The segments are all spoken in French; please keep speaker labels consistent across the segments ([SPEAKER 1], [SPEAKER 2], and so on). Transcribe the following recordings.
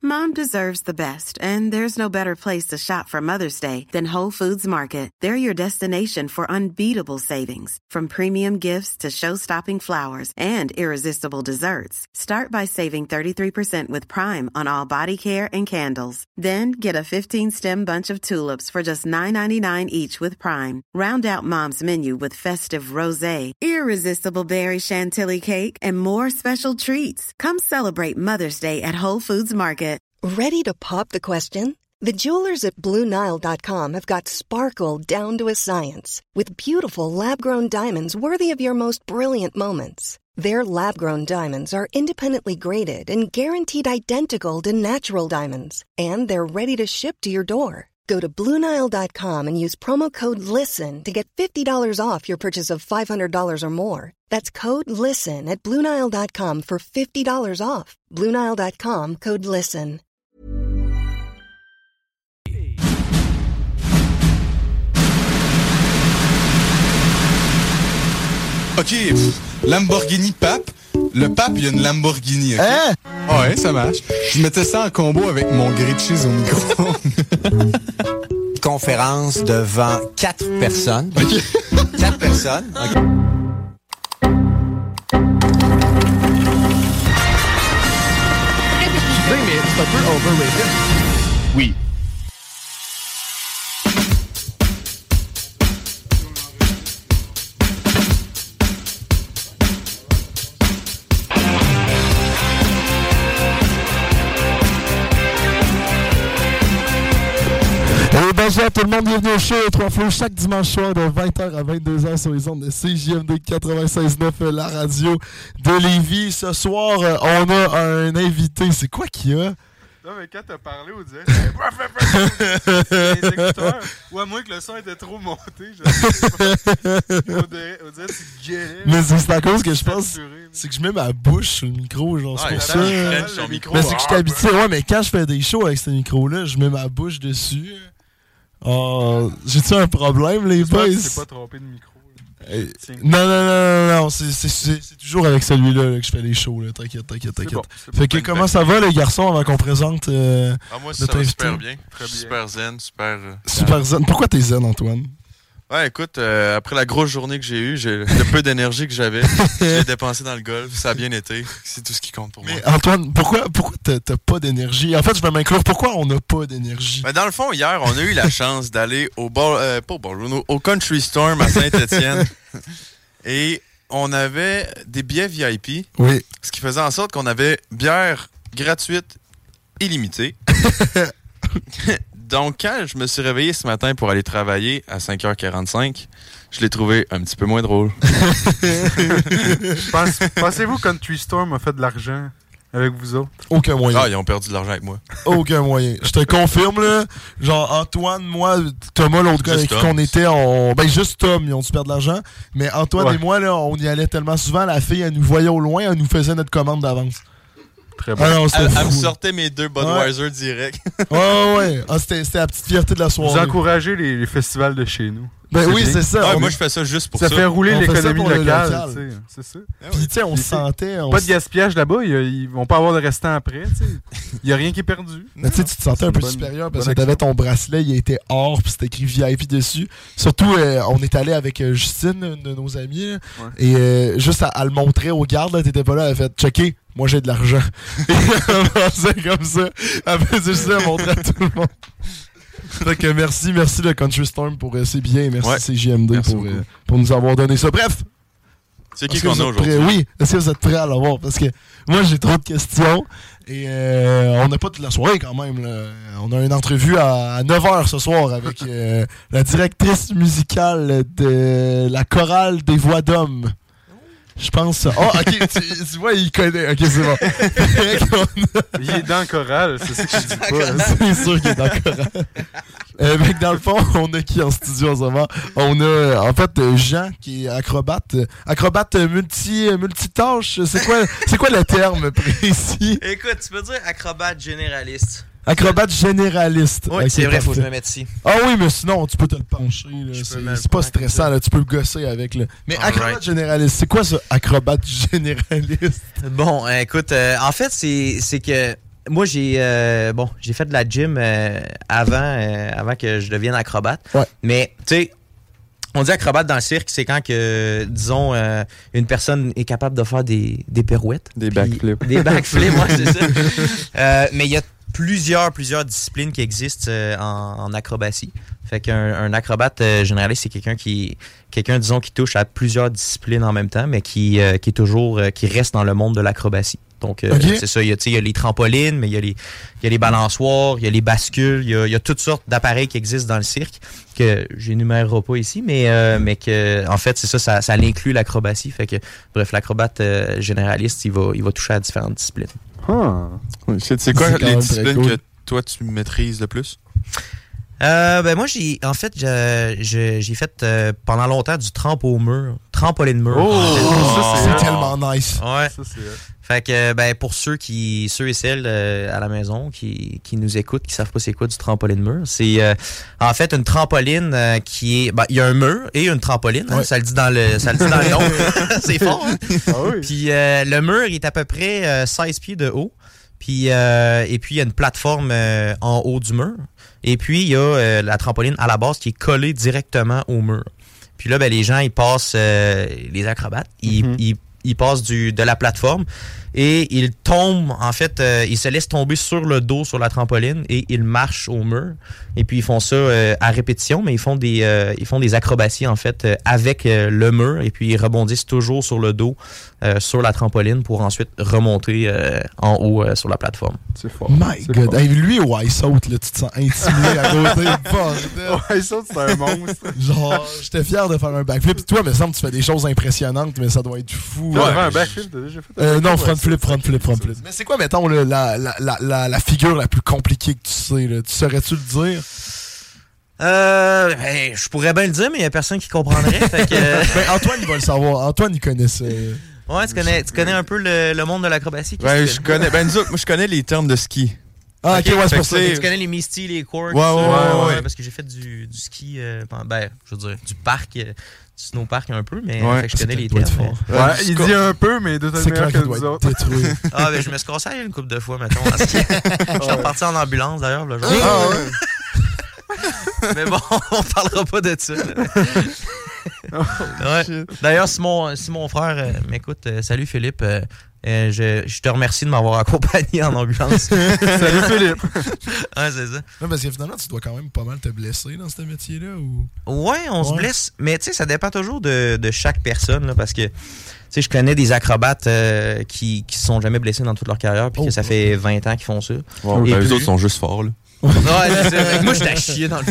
[SPEAKER 1] Mom deserves the best, and there's no better place to shop for Mother's Day than Whole Foods Market. They're your destination for unbeatable savings, from premium gifts to show-stopping flowers and irresistible desserts. Start by saving 33% with Prime on all body care and candles. Then get a 15-stem bunch of tulips for just $9.99 each with Prime. Round out Mom's menu with festive rosé, irresistible berry chantilly cake, and more special treats. Come celebrate Mother's Day at Whole Foods Market.
[SPEAKER 2] Ready to pop the question? The jewelers at BlueNile.com have got sparkle down to a science with beautiful lab-grown diamonds worthy of your most brilliant moments. Their lab-grown diamonds are independently graded and guaranteed identical to natural diamonds, and they're ready to ship to your door. Go to BlueNile.com and use promo code LISTEN to get $50 off your purchase of $500 or more. That's code LISTEN at BlueNile.com for $50 off. BlueNile.com, code LISTEN.
[SPEAKER 3] OK, Lamborghini Pape. Le Pape, il y a une Lamborghini, OK?
[SPEAKER 4] Hein?
[SPEAKER 3] Ouais, ça marche. Je mettais ça en combo avec mon grilled cheese au micro.
[SPEAKER 4] Conférence devant 4 personnes.
[SPEAKER 3] OK.
[SPEAKER 4] 4 personnes. OK.
[SPEAKER 5] Mais c'est un peu overrated.
[SPEAKER 3] Oui.
[SPEAKER 5] Bonjour à tout le monde, bienvenue au show Trois Flots chaque dimanche soir de 20h à 22h sur les ondes de CJMD 96.9, la radio de Lévis. Ce soir, on a un invité. C'est quoi qu'il y a?
[SPEAKER 6] Non, mais quand t'as parlé, on disait les écouteurs. Ou à moins que le son était trop monté. On dirait que tu gueulais.
[SPEAKER 5] Mais c'est à cause que je pense. C'est que je mets ma bouche sur le micro, genre, c'est pour ça. Mais c'est que je suis habitué. Ouais, mais quand je fais des shows avec ce micro-là, je mets ma bouche dessus. Oh, j'ai-tu un problème, les boys?
[SPEAKER 6] Tu t'es pas trompé de micro.
[SPEAKER 5] Non, c'est toujours avec celui-là là, que je fais les shows, là. T'inquiète.
[SPEAKER 6] Bon,
[SPEAKER 5] fait que comment ça va, les garçons, avant qu'on présente
[SPEAKER 7] moi, ça va super bien. Super zen,
[SPEAKER 5] super zen. Pourquoi t'es zen, Antoine?
[SPEAKER 7] Ouais, écoute, après la grosse journée que j'ai eue, le peu d'énergie que j'avais, j'ai dépensé dans le golf. Ça a bien été. C'est tout ce qui compte pour moi.
[SPEAKER 5] Mais Antoine, pourquoi t'as pas d'énergie? En fait, je vais m'inclure. Pourquoi on n'a pas d'énergie?
[SPEAKER 7] Ben, dans le fond, hier, on a eu la chance d'aller au Country Storm à Saint-Étienne. Et on avait des billets VIP.
[SPEAKER 5] Oui.
[SPEAKER 7] Ce qui faisait en sorte qu'on avait bière gratuite illimitée. Donc, quand je me suis réveillé ce matin pour aller travailler à 5h45, je l'ai trouvé un petit peu moins drôle.
[SPEAKER 6] Pensez-vous que Country Storm a fait de l'argent avec vous autres?
[SPEAKER 5] Aucun moyen.
[SPEAKER 7] Ah, ils ont perdu de l'argent avec moi.
[SPEAKER 5] Aucun moyen. Je te confirme, là. Genre, Antoine, moi, Thomas, l'autre gars avec qui on était, ben, juste Tom, ils ont dû perdre de l'argent. Mais Antoine et moi, là, on y allait tellement souvent. La fille, elle nous voyait au loin, elle nous faisait notre commande d'avance.
[SPEAKER 6] Très bon.
[SPEAKER 7] Elle me sortait mes 2 Budweiser direct.
[SPEAKER 5] Ouais. Ah, c'était la petite fierté de la soirée.
[SPEAKER 6] Vous encouragez les festivals de chez nous.
[SPEAKER 5] Ben oui, c'est ça.
[SPEAKER 7] Ouais, moi, je fais ça juste pour ça.
[SPEAKER 6] Ça fait rouler l'économie locale. C'est ça.
[SPEAKER 5] Puis, tu sais, on se sentait.
[SPEAKER 6] Pas de gaspillage là-bas. Ils vont pas avoir de restant après. Il n'y a rien qui est perdu.
[SPEAKER 5] Mais tu sais, tu te sentais un peu supérieur parce que t'avais ton bracelet, il était or, puis c'était écrit VIP dessus. Surtout, on est allé avec Justine, une de nos amies, là, et juste à le montrer aux gardes, t'étais pas là, elle a fait checker. Moi, j'ai de l'argent. Et elle pensait comme ça. Elle faisait juste à montrer à tout le monde. Fait que merci le Country Storm pour ces billets. Merci CJMD pour nous avoir donné ça. Bref!
[SPEAKER 7] C'est qui qu'on a aujourd'hui?
[SPEAKER 5] Oui, est-ce que vous êtes prêts à l'avoir? Parce que moi, j'ai trop de questions. Et on n'a pas toute la soirée quand même. Là. On a une entrevue à 9h ce soir avec la directrice musicale de la chorale des voix d'hommes. Je pense. Oh, ok, tu vois, il connaît. Ok, c'est bon.
[SPEAKER 6] Il est dans le choral, c'est ça que je dis pas. Hein.
[SPEAKER 5] C'est sûr qu'il est dans le choral. Mec, dans le fond, on a qui en studio en ce moment? On a, en fait, Jean, qui est acrobate. Acrobate multitâche. C'est quoi le terme précis?
[SPEAKER 8] Écoute, tu peux dire acrobate généraliste.
[SPEAKER 5] Acrobate généraliste.
[SPEAKER 8] Oui, okay, c'est vrai, faut que je me mette ici.
[SPEAKER 5] Ah oui, mais sinon, tu peux te le pencher. C'est pas stressant, là, tu peux le gosser avec. Là. Mais acrobate généraliste, c'est quoi ça, acrobate généraliste?
[SPEAKER 8] Bon, écoute, en fait, c'est que moi, j'ai fait de la gym avant que je devienne acrobate.
[SPEAKER 5] Ouais.
[SPEAKER 8] Mais, tu sais, on dit acrobate dans le cirque, c'est quand que, disons, une personne est capable de faire des pirouettes.
[SPEAKER 7] Des backflips.
[SPEAKER 8] Des backflips, moi, c'est ça. Mais il y a plusieurs disciplines qui existent en acrobatie. Fait qu'un acrobate généraliste, c'est quelqu'un, disons, qui touche à plusieurs disciplines en même temps, mais qui reste dans le monde de l'acrobatie. Donc, c'est ça. Il y a les trampolines, mais il y a les balançoires, il y a les bascules, il y a toutes sortes d'appareils qui existent dans le cirque que j'énumérerai pas ici, mais que, en fait, c'est ça inclut l'acrobatie. Fait que, bref, l'acrobate généraliste, il va toucher à différentes disciplines.
[SPEAKER 7] C'est quoi les disciplines que toi, tu maîtrises le plus?
[SPEAKER 8] Moi, j'ai fait pendant longtemps du trampoline mur.
[SPEAKER 5] C'est tellement nice.
[SPEAKER 8] Ouais.
[SPEAKER 6] Ça, c'est...
[SPEAKER 8] Fait que pour ceux et celles à la maison qui nous écoutent, qui savent pas c'est quoi du trampoline mur, c'est en fait une trampoline qui est il y a un mur et une trampoline, hein, ça le dit dans le nom. C'est fort. Hein? Ah oui. Puis le mur il est à peu près 16 pieds de haut. Puis et puis il y a une plateforme en haut du mur. Et puis il y a la trampoline à la base qui est collée directement au mur. Puis là les gens ils passent les acrobates, ils passent de la plateforme et ils tombent, en fait, ils se laissent tomber sur le dos sur la trampoline et ils marchent au mur. Et puis ils font ça à répétition, mais ils font des acrobaties, en fait, avec le mur et puis ils rebondissent toujours sur le dos sur la trampoline pour ensuite remonter en haut sur la plateforme.
[SPEAKER 6] C'est fort.
[SPEAKER 5] My God. Hey, lui, au Ice Out, là, tu te sens intimidé à côté.
[SPEAKER 6] Ice Out, c'est un monstre.
[SPEAKER 5] Genre, j'étais fier de faire un backflip. Puis toi, il me semble que tu fais des choses impressionnantes, mais ça doit être fou.
[SPEAKER 6] Tu as un backflip, t'as déjà fait?
[SPEAKER 5] Non, front flip. Mais c'est quoi, mettons, la figure la plus compliquée que tu sais? Là? Tu saurais-tu le dire?
[SPEAKER 8] Je pourrais bien le dire, mais il n'y a personne qui comprendrait. Fait que...
[SPEAKER 5] Antoine, il va le savoir. Antoine, il connaît ça.
[SPEAKER 8] Ouais, tu connais un peu le monde de l'acrobatie?
[SPEAKER 7] Ouais, je connais. Moi, je connais les termes de ski.
[SPEAKER 5] Ah, ok, ouais, c'est pour ça.
[SPEAKER 8] Tu connais les Misty, les Quarks?
[SPEAKER 7] Ouais.
[SPEAKER 8] Parce que j'ai fait du ski, je veux dire, du parc, du snowpark un peu, mais
[SPEAKER 7] ouais,
[SPEAKER 8] fait que je connais les termes.
[SPEAKER 6] Ouais, il dit un peu, mais de toute manière que nous autres.
[SPEAKER 8] Je me suis cassé une couple de fois, mettons. Je suis reparti en ambulance, d'ailleurs. Là, mais bon, on parlera pas de ça. Ouais. D'ailleurs, si mon frère m'écoute, salut Philippe, je te remercie de m'avoir accompagné en ambulance.
[SPEAKER 6] Salut Philippe.
[SPEAKER 8] Ouais, c'est ça.
[SPEAKER 5] Non, parce que finalement, tu dois quand même pas mal te blesser dans ce métier-là. Ou...
[SPEAKER 8] Ouais, on se blesse. Mais tu sais, ça dépend toujours de chaque personne. Là, parce que tu sais, je connais des acrobates qui se sont jamais blessés dans toute leur carrière puis que ça fait 20 ans qu'ils font ça.
[SPEAKER 7] Wow, et les autres sont juste forts. Là.
[SPEAKER 8] Ouais, c'est ça. Moi, j'étais à chier dans le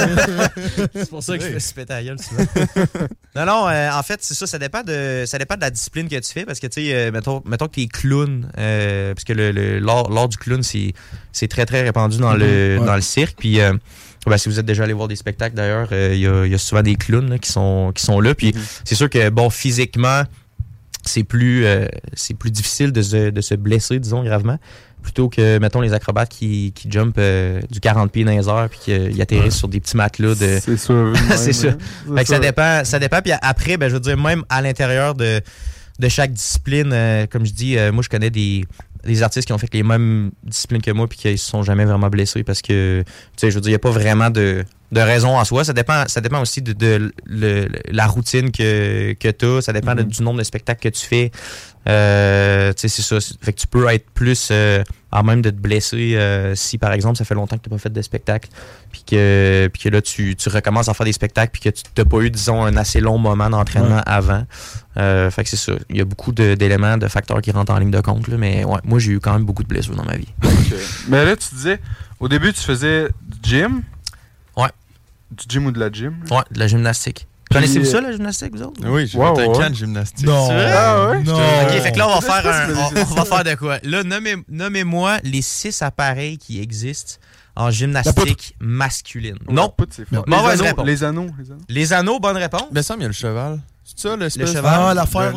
[SPEAKER 8] fond. C'est pour ça que je me suis pété à la gueule souvent. Non, en fait, c'est ça. Ça dépend de la discipline que tu fais. Parce que, tu sais, mettons que tu es clown. Parce que l'art du clown, c'est très, très répandu dans le cirque. Puis, si vous êtes déjà allé voir des spectacles, d'ailleurs, il y a souvent des clowns là, qui sont là. Puis, c'est sûr que, physiquement, c'est plus difficile de se blesser, disons, gravement. Plutôt que, mettons, les acrobates qui jumpent du 40 pieds dans les airs puis qu'ils atterrissent sur des petits matelas de...
[SPEAKER 6] C'est sûr.
[SPEAKER 8] C'est ça. Fait que ça dépend. Puis après, je veux dire, même à l'intérieur de chaque discipline, comme je dis, moi, je connais des artistes qui ont fait les mêmes disciplines que moi puis qui se sont jamais vraiment blessés parce que, tu sais, je veux dire, il n'y a pas vraiment de raison en soi. Ça dépend aussi de la routine que tu as. Ça dépend du nombre de spectacles que tu fais. Tu sais, c'est ça. Fait que tu peux être plus à même de te blesser si, par exemple, ça fait longtemps que tu n'as pas fait de spectacle puis que là, tu recommences à faire des spectacles puis que tu n'as pas eu, disons, un assez long moment d'entraînement avant. Fait que c'est ça. Il y a beaucoup d'éléments, de facteurs qui rentrent en ligne de compte. Là, mais ouais, moi, j'ai eu quand même beaucoup de blessures dans ma vie.
[SPEAKER 6] Okay. Mais là, tu disais, au début, tu faisais du gym.
[SPEAKER 8] Ouais.
[SPEAKER 6] Du gym ou de la gym?
[SPEAKER 8] Ouais, de la gymnastique. Connaissez-vous ça, la gymnastique, vous autres?
[SPEAKER 7] Oui, j'ai fait un camp de gymnastique.
[SPEAKER 5] Non.
[SPEAKER 6] Ah ouais?
[SPEAKER 5] Non.
[SPEAKER 8] OK, fait que là, on va faire de quoi? Là, nommez-moi les 6 appareils qui existent en gymnastique masculine. Non.
[SPEAKER 6] Mauvaise réponse. Les anneaux.
[SPEAKER 8] Les anneaux, bonne réponse.
[SPEAKER 7] Mais ça, il y a le cheval. C'est ça, le
[SPEAKER 8] cheval?
[SPEAKER 5] Ah, l'affaire.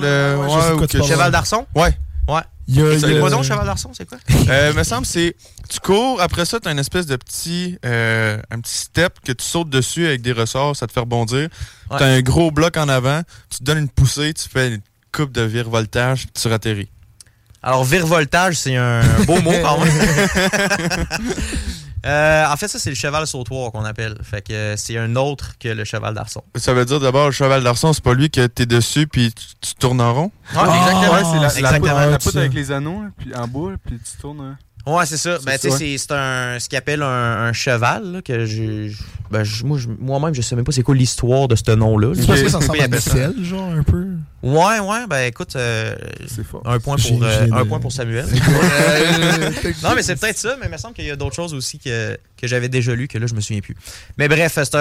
[SPEAKER 8] Le cheval d'arçon?
[SPEAKER 7] Ouais.
[SPEAKER 8] C'est quoi donc, cheval d'arçon, c'est quoi?
[SPEAKER 7] Me semble c'est tu cours, après ça, tu as une espèce de petit un petit step que tu sautes dessus avec des ressorts, ça te fait rebondir. Ouais. Tu as un gros bloc en avant, tu te donnes une poussée, tu fais une coupe de virevoltage, tu ratterris.
[SPEAKER 8] Alors, virevoltage, c'est un beau mot quand même. En fait, ça, c'est le cheval sautoir qu'on appelle. Fait que c'est un autre que le cheval d'arçon.
[SPEAKER 7] Ça veut dire d'abord, le cheval d'arçon, c'est pas lui que t'es dessus puis tu tournes en rond?
[SPEAKER 8] Exactement.
[SPEAKER 6] Ouais, c'est la
[SPEAKER 8] Exactement.
[SPEAKER 6] poutre avec les anneaux, puis en bas, puis tu tournes.
[SPEAKER 8] Ouais, c'est ça. Ben, tu sais, c'est ce qu'ils appellent un cheval, là, que moi-même, je sais même pas c'est quoi l'histoire de ce nom-là.
[SPEAKER 5] C'est parce que ça ressemble à une selle, genre, un peu?
[SPEAKER 8] Ouais, ben, écoute,
[SPEAKER 6] c'est fort.
[SPEAKER 8] un point pour Samuel. Non, mais c'est peut-être ça, mais il me semble qu'il y a d'autres choses aussi que j'avais déjà lu, que là, je me souviens plus. Mais bref, c'est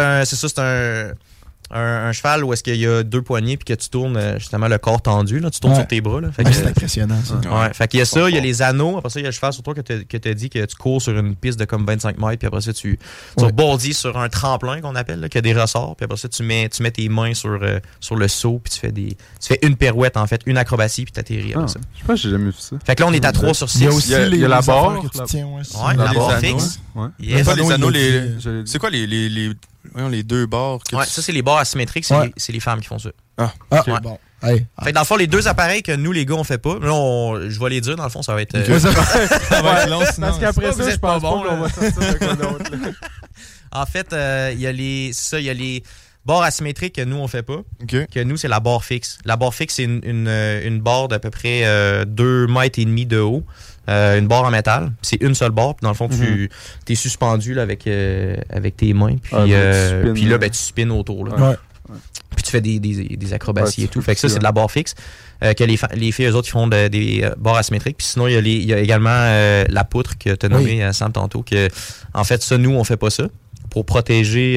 [SPEAKER 8] un cheval où est-ce qu'il y a 2 poignées puis que tu tournes justement le corps tendu, là, tu tournes sur tes bras. Là.
[SPEAKER 5] C'est impressionnant, ça.
[SPEAKER 8] Ouais, fait qu'il y a ça, il y a les anneaux, après ça, il y a le cheval sur toi que tu as dit que tu cours sur une piste de comme 25 mètres, puis après ça, tu rebondis sur un tremplin qu'on appelle, là, qui a des ressorts, puis après ça, tu mets tes mains sur le seau, puis tu fais une pirouette, en fait, une acrobatie, puis tu atterris après ça.
[SPEAKER 6] Je sais pas, j'ai jamais vu ça.
[SPEAKER 8] Fait que là, on est à 3 sur 6.
[SPEAKER 5] Il y a aussi
[SPEAKER 6] il y a la barre
[SPEAKER 5] que tu tiens.
[SPEAKER 8] La barre fixe.
[SPEAKER 7] Yes. Les anneaux, c'est quoi les 2 barres?
[SPEAKER 8] Ouais, ça, c'est les barres asymétriques. C'est les femmes qui font ça.
[SPEAKER 5] Okay, bon. Hey.
[SPEAKER 8] Fait que dans le fond, les 2 appareils que nous, les gars, on fait pas. Là, je vais les dire, dans le fond, ça va être...
[SPEAKER 3] Ça va être long, sinon.
[SPEAKER 6] Parce qu'après ça, je pense pas qu'on va sortir de quoi d'autre.
[SPEAKER 8] En fait, il y a les barres asymétriques que nous, on fait pas.
[SPEAKER 7] Okay.
[SPEAKER 8] Que nous, c'est la barre fixe. La barre fixe, c'est une barre d'à peu près 2 mètres et demi de haut. Une barre en métal. C'est une seule barre. Puis dans le fond, tu es suspendu là, avec tes mains. Puis là, tu spins autour. Là.
[SPEAKER 5] Ouais.
[SPEAKER 8] Puis tu fais des acrobaties et tout. Fait que ça, c'est de la barre fixe. Que les filles, eux autres, ils font des barres asymétriques. Puis sinon, il y a également la poutre que tu as nommée, Sam, tantôt. Que, en fait, ça, nous, on fait pas ça. Pour protéger,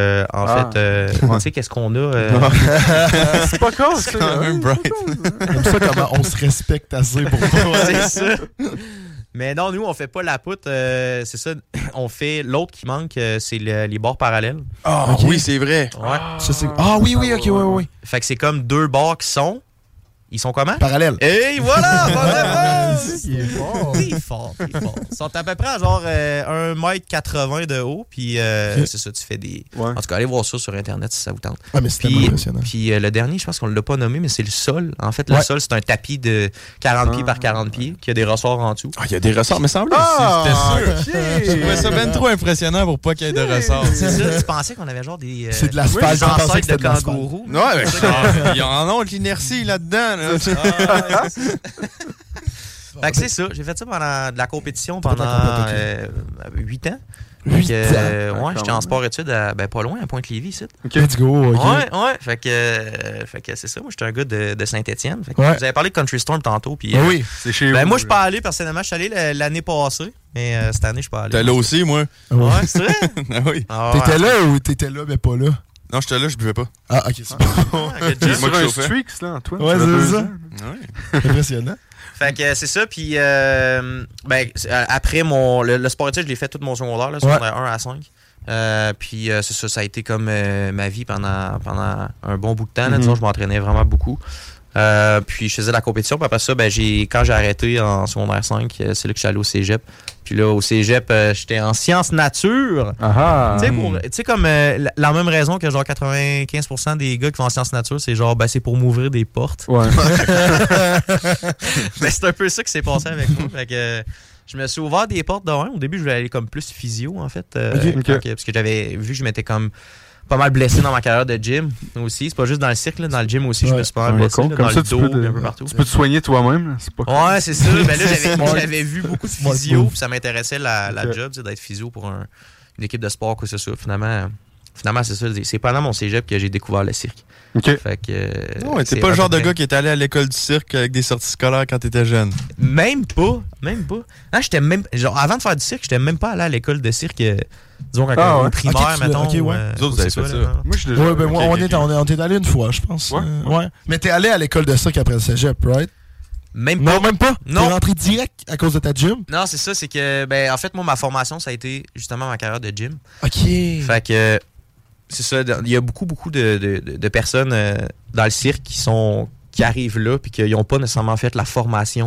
[SPEAKER 8] tu sais, qu'est-ce qu'on a?
[SPEAKER 6] C'est pas con, ça.
[SPEAKER 7] C'est quand même bright.
[SPEAKER 5] Comme ça, comment on se respecte assez pour toi.
[SPEAKER 8] C'est ça. Mais non, nous, on fait pas la poutre. C'est ça. On fait l'autre qui manque, c'est les barres parallèles.
[SPEAKER 7] Ah, okay. Oui, c'est vrai.
[SPEAKER 8] Ouais.
[SPEAKER 5] Oui, ok, oui.
[SPEAKER 8] Fait que c'est comme 2 barres qui sont... Ils sont comment?
[SPEAKER 5] Parallèles.
[SPEAKER 8] Et voilà!
[SPEAKER 5] Il est fort.
[SPEAKER 8] T'es fort. Ils sont à peu près à genre 1,80 m de haut. Puis c'est ça, tu fais des...
[SPEAKER 6] Ouais.
[SPEAKER 8] En tout cas, allez voir ça sur Internet si ça vous tente.
[SPEAKER 5] Ah, mais c'est tellement impressionnant.
[SPEAKER 8] Puis le dernier, je pense qu'on ne l'a pas nommé, mais c'est le sol. En fait, le sol, c'est un tapis de 40 pieds par 40 pieds qui a des ressorts en dessous.
[SPEAKER 7] Ah, il y a des ressorts, mais semblait. C'était sûr. Je trouvais ça bien trop impressionnant pour pas qu'il y ait de ressorts.
[SPEAKER 8] C'est ça, tu pensais qu'on avait genre des...
[SPEAKER 5] c'est de l'asphalte,
[SPEAKER 8] des ancêtres de kangourous.
[SPEAKER 7] Ouais, ils en ont de l'inertie là-dedans. Là.
[SPEAKER 8] Fait que c'est ça. J'ai fait ça pendant de la compétition pendant 8 ans.
[SPEAKER 5] 8 ans.
[SPEAKER 8] Ouais, j'étais en sport-études pas loin, à Pointe-Lévis, ici.
[SPEAKER 5] Let's go, ok.
[SPEAKER 8] Ouais. Fait que c'est ça. Moi, j'étais un gars de Saint-Étienne. Vous avez parlé de Country Storm tantôt. Puis,
[SPEAKER 5] oui,
[SPEAKER 6] c'est chez
[SPEAKER 8] vous. Moi, je suis pas
[SPEAKER 6] là.
[SPEAKER 8] allé personnellement. Je suis allé l'année passée. Mais cette année, je suis pas allé.
[SPEAKER 7] T'es là aussi, moi.
[SPEAKER 8] Ouais, c'est vrai?
[SPEAKER 7] Ah oui.
[SPEAKER 5] T'étais là ou t'étais là, mais pas là?
[SPEAKER 7] Non, j'étais là, je buvais pas.
[SPEAKER 5] Ah, ok, c'est bon.
[SPEAKER 6] T'es sur un streaks, là, Antoine.
[SPEAKER 5] Ouais, c'est ça.
[SPEAKER 7] Ouais.
[SPEAKER 5] Impressionnant.
[SPEAKER 8] Fait que c'est ça, puis après le sport-études, je l'ai fait tout mon secondaire, là, secondaire 1 à 5. Puis c'est ça a été comme ma vie pendant un bon bout de temps. Là, disons, je m'entraînais vraiment beaucoup. Puis je faisais de la compétition. Puis après ça, quand j'ai arrêté en secondaire 5, c'est là que je suis allé au cégep. Puis là, au cégep, j'étais en sciences nature. Tu sais, comme la même raison que genre 95% des gars qui font en sciences nature, c'est genre, c'est pour m'ouvrir des portes.
[SPEAKER 6] Ouais.
[SPEAKER 8] Mais c'est un peu ça qui s'est passé avec moi. Fait que je me suis ouvert des portes de un. Au début, je voulais aller comme plus physio, en fait. Parce que j'avais vu que je m'étais comme pas mal blessé dans ma carrière de gym aussi. C'est pas juste dans le cirque, là, dans le gym aussi, je me suis pas mal blessé là, dans le dos, un peu partout.
[SPEAKER 6] Tu peux te soigner toi-même, là. C'est pas
[SPEAKER 8] cool. Ouais, c'est ça. Ben là, j'avais vu beaucoup de physio, puis ça m'intéressait la job, d'être physio pour une équipe de sport, quoi que ce soit. Finalement, c'est ça. C'est pendant mon cégep que j'ai découvert le cirque.
[SPEAKER 6] OK.
[SPEAKER 8] Fait que.
[SPEAKER 7] Ouais, t'es pas le genre de gars qui est allé à l'école du cirque avec des sorties scolaires quand t'étais jeune.
[SPEAKER 8] Même pas. Ah, j'étais même. Genre, avant de faire du cirque, j'étais même pas allé à l'école de cirque. Disons, quand au primaire, mettons.
[SPEAKER 5] Okay, ouais.
[SPEAKER 7] Vous autres, vous avez fait ça.
[SPEAKER 6] Moi, je l'ai
[SPEAKER 5] on est allé une fois, je pense. Ouais. Mais t'es allé à l'école de cirque après le cégep, right?
[SPEAKER 8] Même pas.
[SPEAKER 5] Non, même pas?
[SPEAKER 8] Non.
[SPEAKER 5] T'es rentré direct à cause de ta gym?
[SPEAKER 8] Non, c'est ça. C'est que, en fait, moi, ma formation, ça a été justement ma carrière de gym.
[SPEAKER 5] OK.
[SPEAKER 8] Fait que, c'est ça. Il y a beaucoup de personnes dans le cirque qui arrivent là puis qui n'ont pas nécessairement fait la formation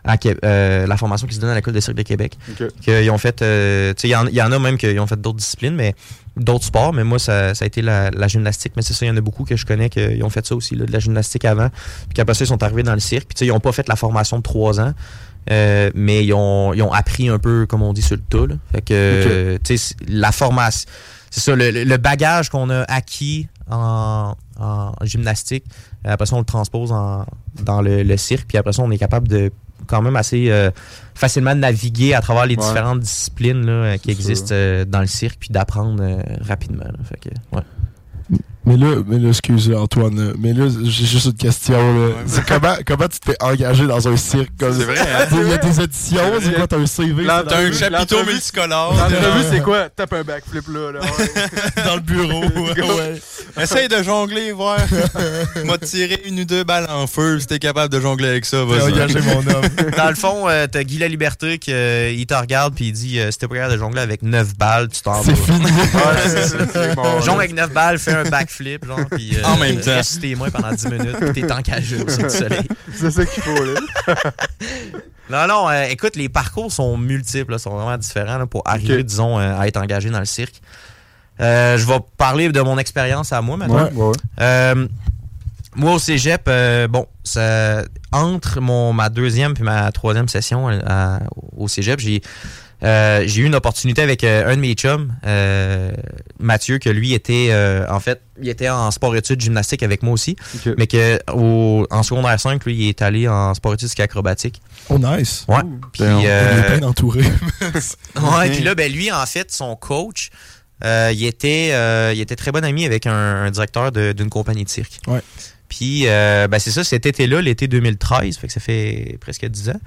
[SPEAKER 8] la formation qui se donne à l'École de cirque de Québec. Qu'ils ont fait, il y en a même qui ont fait d'autres disciplines, mais d'autres sports, mais moi, ça a été la gymnastique. Mais c'est ça, il y en a beaucoup que je connais qui ont fait ça aussi, là, de la gymnastique avant. Puis qu'après ça, ils sont arrivés dans le cirque. Puis ils n'ont pas fait la formation de 3 ans, mais ils ont appris un peu, comme on dit, sur le tas. Là. Fait que, la formation, c'est ça, le bagage qu'on a acquis en gymnastique, après ça, on le transpose dans le cirque. Puis après ça, on est capable de quand même assez facilement naviguer à travers les différentes disciplines là, qui existent dans le cirque, puis d'apprendre rapidement. Là. Fait que, ouais.
[SPEAKER 5] Mais là, excusez Antoine, mais là, j'ai juste une question. Là. C'est comment tu t'es engagé dans un cirque?
[SPEAKER 7] C'est vrai, hein?
[SPEAKER 5] Il y a des éditions, c'est quoi, t'as un CV?
[SPEAKER 7] T'as un chapiteau multicolore.
[SPEAKER 6] L'entrevue, c'est quoi? Tape un backflip là.
[SPEAKER 5] Dans le bureau, ouais.
[SPEAKER 7] Essaye de jongler, voir. M'a tiré 1 ou 2 balles en feu, si t'es capable de jongler avec ça, vas-y.
[SPEAKER 5] J'ai engagé mon homme.
[SPEAKER 8] Dans le fond, t'as Guy Laliberté qui il te regarde puis il dit si t'es pas capable de jongler avec 9 balles, tu t'en vas.
[SPEAKER 5] C'est fini.
[SPEAKER 6] C'est bon,
[SPEAKER 8] jongle avec 9 balles, fais un backflip, genre, puis
[SPEAKER 7] en même temps.
[SPEAKER 8] reste tes mains pendant 10 minutes, puis t'es engagé au du soleil.
[SPEAKER 6] C'est ça qu'il faut, là.
[SPEAKER 8] Non, écoute, les parcours sont multiples, là, sont vraiment différents là, pour arriver, disons, à être engagé dans le cirque. Je vais parler de mon expérience à moi maintenant.
[SPEAKER 5] Ouais.
[SPEAKER 8] Moi, au cégep, entre ma 2e puis ma 3e session au cégep, j'ai eu une opportunité avec un de mes chums, Mathieu, que lui était, il était en sport-études gymnastique avec moi aussi, mais en secondaire 5, lui, il est allé en sport-études ski acrobatique.
[SPEAKER 5] Oh, nice!
[SPEAKER 8] Ouais. Puis,
[SPEAKER 5] il est bien entouré.
[SPEAKER 8] ouais, puis là, lui, en fait, son coach, il était très bon ami avec un directeur d'une compagnie de cirque.
[SPEAKER 5] Ouais.
[SPEAKER 8] Puis, c'est ça, cet été-là, l'été 2013, fait que ça fait presque 10 ans.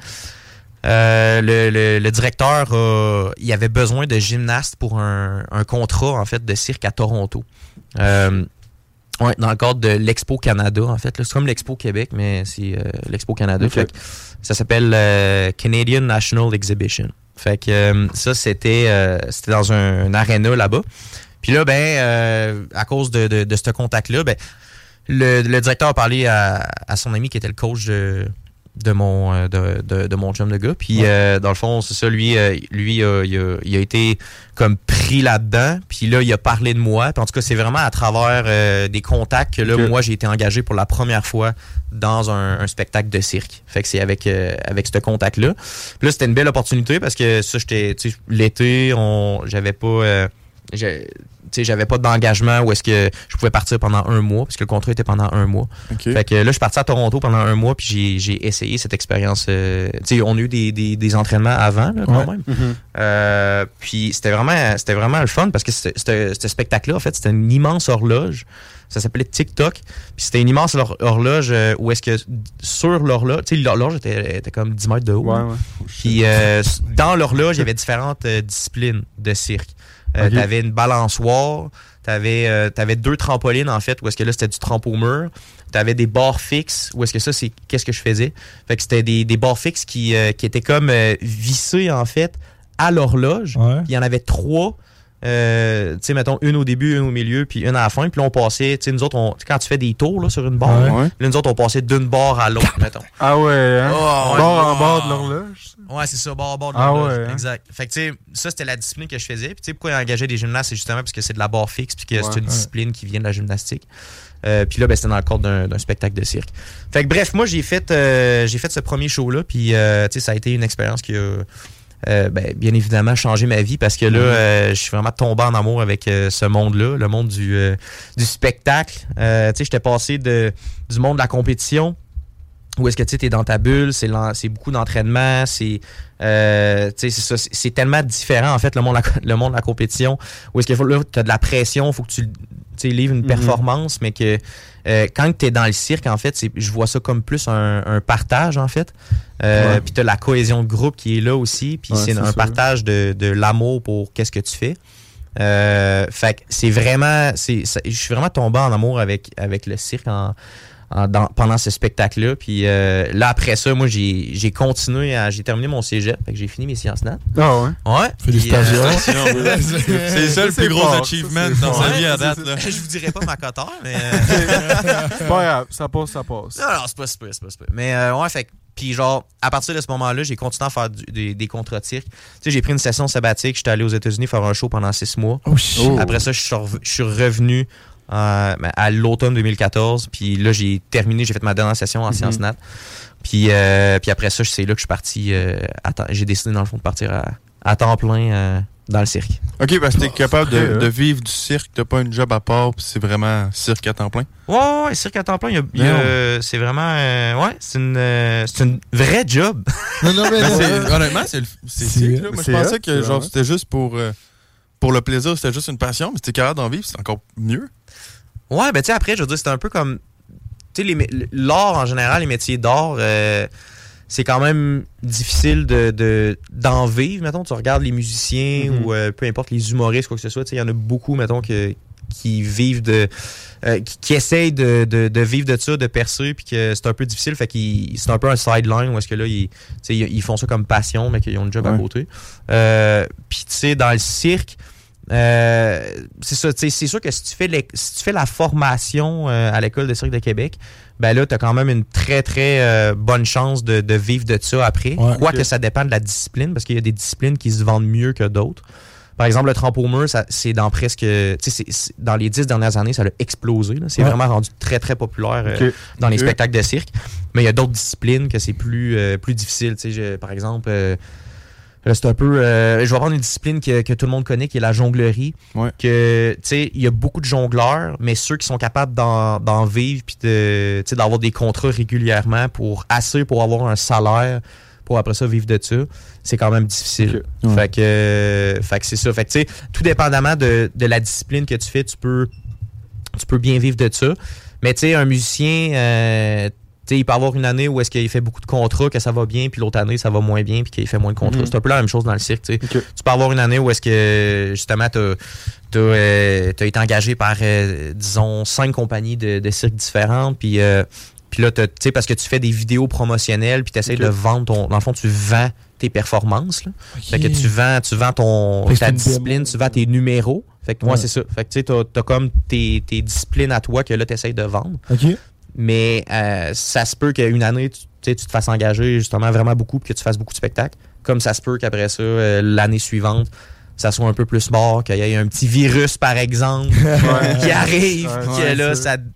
[SPEAKER 8] Le directeur, il avait besoin de gymnastes pour un contrat, en fait, de cirque à Toronto. Ouais, dans le cadre de l'Expo Canada, en fait. Là, c'est comme l'Expo Québec, mais c'est l'Expo Canada. Okay. Fait que ça s'appelle Canadian National Exhibition. Fait que ça, c'était dans un aréna là-bas. Puis là, à cause de ce contact-là, le directeur a parlé à son ami qui était le coach de mon chum de gars. Puis dans le fond, c'est ça, lui il a été comme pris là-dedans. Puis là, il a parlé de moi. Puis en tout cas, c'est vraiment à travers des contacts que là, moi, j'ai été engagé pour la première fois dans un spectacle de cirque. Fait que c'est avec ce contact-là. Puis là, c'était une belle opportunité parce que ça, l'été, j'avais pas... j'avais pas d'engagement où est-ce que je pouvais partir pendant 1 mois, parce que le contrat était pendant 1 mois. Okay. Fait que là, je suis parti à Toronto pendant 1 mois, puis j'ai essayé cette expérience. On a eu des entraînements avant, là, quand même. Mm-hmm. Puis c'était vraiment le fun, parce que ce spectacle-là, en fait, c'était une immense horloge. Ça s'appelait TikTok. Puis c'était une immense horloge où est-ce que sur l'horloge, l'horloge était comme 10 mètres de haut. Ouais. Puis dans l'horloge, il y avait différentes disciplines de cirque. Okay. T'avais une balançoire, t'avais 2 trampolines, en fait, où est-ce que là, c'était du trampo au mur. T'avais des barres fixes, où est-ce que ça, c'est qu'est-ce que je faisais. Fait que c'était des barres fixes qui étaient comme vissées, en fait, à l'horloge. Ouais. Puis il y en avait 3. Mettons, une au début, une au milieu, puis une à la fin. Puis là, on passait, nous autres, quand tu fais des tours là, sur une barre, là, nous autres, on passait d'une barre à l'autre, mettons.
[SPEAKER 6] Ah ouais, hein? Bord en bord de l'horloge.
[SPEAKER 8] Ouais, c'est ça, bord en bord de l'horloge.
[SPEAKER 6] Ouais,
[SPEAKER 8] exact. Fait que, tu sais, ça, c'était la discipline que je faisais. Puis, tu sais, pourquoi engager des gymnastes, c'est justement parce que c'est de la barre fixe, puis que c'est une discipline qui vient de la gymnastique. Puis là, c'était dans le cadre d'un spectacle de cirque. Fait que, bref, moi, j'ai fait ce premier show-là, puis, tu sais, ça a été une expérience qui a. Bien évidemment changer ma vie parce que là je suis vraiment tombé en amour avec ce monde-là, le monde du spectacle. Tu sais, j'étais passé du monde de la compétition où est-ce que tu es dans ta bulle, c'est beaucoup d'entraînement, c'est c'est ça, c'est tellement différent en fait le monde de la compétition où est-ce que tu as de la pression, faut que tu livres une performance, mais que quand tu es dans le cirque, en fait, je vois ça comme plus un partage, en fait. Puis tu as la cohésion de groupe qui est là aussi, puis c'est un partage de l'amour pour qu'est-ce que tu fais. Fait que c'est vraiment... je suis vraiment tombé en amour avec le cirque pendant ce spectacle-là. Puis là, après ça, moi, j'ai continué j'ai terminé mon cégep. Fait que j'ai fini mes sciences nat.
[SPEAKER 6] Ah ouais?
[SPEAKER 8] Ouais.
[SPEAKER 5] Félicitations.
[SPEAKER 7] C'est ça le plus gros achievement dans sa vie à date. Là.
[SPEAKER 8] Je vous dirais pas ma coteur, mais...
[SPEAKER 6] C'est pas grave, ça passe.
[SPEAKER 8] Non, c'est pas super. Mais ouais, fait que puis genre, à partir de ce moment-là, j'ai continué à faire des contrats de cirque. Tu sais, j'ai pris une session sabbatique, j'étais allé aux États-Unis faire un show pendant 6 mois.
[SPEAKER 5] Oh shit.
[SPEAKER 8] Après ça, je suis revenu à l'automne 2014. Puis là, j'ai fait ma dernière session en sciences nat. Puis après ça, c'est là que je suis parti. J'ai décidé, dans le fond, de partir à temps plein dans le cirque.
[SPEAKER 7] OK, parce que t'es capable de vivre du cirque, t'as pas une job à part, puis c'est vraiment cirque à temps plein?
[SPEAKER 8] Ouais, cirque à temps plein, c'est vraiment... c'est une vraie job.
[SPEAKER 5] Non, mais
[SPEAKER 7] honnêtement, c'est cirque. Là. Moi, je pensais que genre c'était juste pour le plaisir, c'était juste une passion, mais si t'es capable d'en vivre, c'est encore mieux.
[SPEAKER 8] Ouais, ben tu sais, après, je veux dire, c'est un peu comme... Tu sais, l'art en général, les métiers d'art... c'est quand même difficile d'en vivre. Mettons, tu regardes les musiciens ou peu importe, les humoristes, quoi que ce soit. Il y en a beaucoup, mettons, qui vivent qui essayent de vivre de ça, de percer, puis que c'est un peu difficile. Fait que c'est un peu un sideline où est-ce que là, ils font ça comme passion, mais qu'ils ont une job à côté. Puis, tu sais, dans le cirque, c'est ça, c'est sûr que si tu fais la formation à l'École de cirque de Québec, ben là, t'as quand même une très, très bonne chance de vivre de ça après. Quoique ça dépend de la discipline, parce qu'il y a des disciplines qui se vendent mieux que d'autres. Par exemple, le trampo au mur, c'est dans presque... dans les 10 dernières années, ça a explosé. Là. C'est vraiment rendu très, très populaire dans les spectacles de cirque. Mais il y a d'autres disciplines que c'est plus difficile. Par exemple... c'est un peu... je vais prendre une discipline que tout le monde connaît, qui est la jonglerie. Ouais. Que, tu sais, il y a beaucoup de jongleurs, mais ceux qui sont capables d'en vivre puis d'avoir des contrats régulièrement pour avoir un salaire pour après ça vivre de ça, c'est quand même difficile. Okay. Fait que c'est ça. Fait que, tu sais, tout dépendamment de la discipline que tu fais, tu peux bien vivre de ça. Mais, tu sais, un musicien... il peut avoir une année où est-ce qu'il fait beaucoup de contrats, que ça va bien, puis l'autre année, ça va moins bien, puis qu'il fait moins de contrats. C'est un peu la même chose dans le cirque. Okay. Tu peux avoir une année où est-ce que, justement, t'as été engagé par, disons, 5 compagnies de cirque différentes, puis là, parce que tu fais des vidéos promotionnelles, puis tu essaies de vendre dans le fond, tu vends tes performances. Là. Fait que tu vends ta discipline, tu vends tes numéros. Fait que moi, c'est ça. Fait que tu sais, t'as comme tes disciplines à toi que là, tu essaies de vendre.
[SPEAKER 5] OK.
[SPEAKER 8] Mais ça se peut qu'une année, tu te fasses engager justement vraiment beaucoup et que tu fasses beaucoup de spectacles. Comme ça se peut qu'après ça, l'année suivante, ça soit un peu plus mort, qu'il y ait un petit virus, par exemple, qui arrive, que là,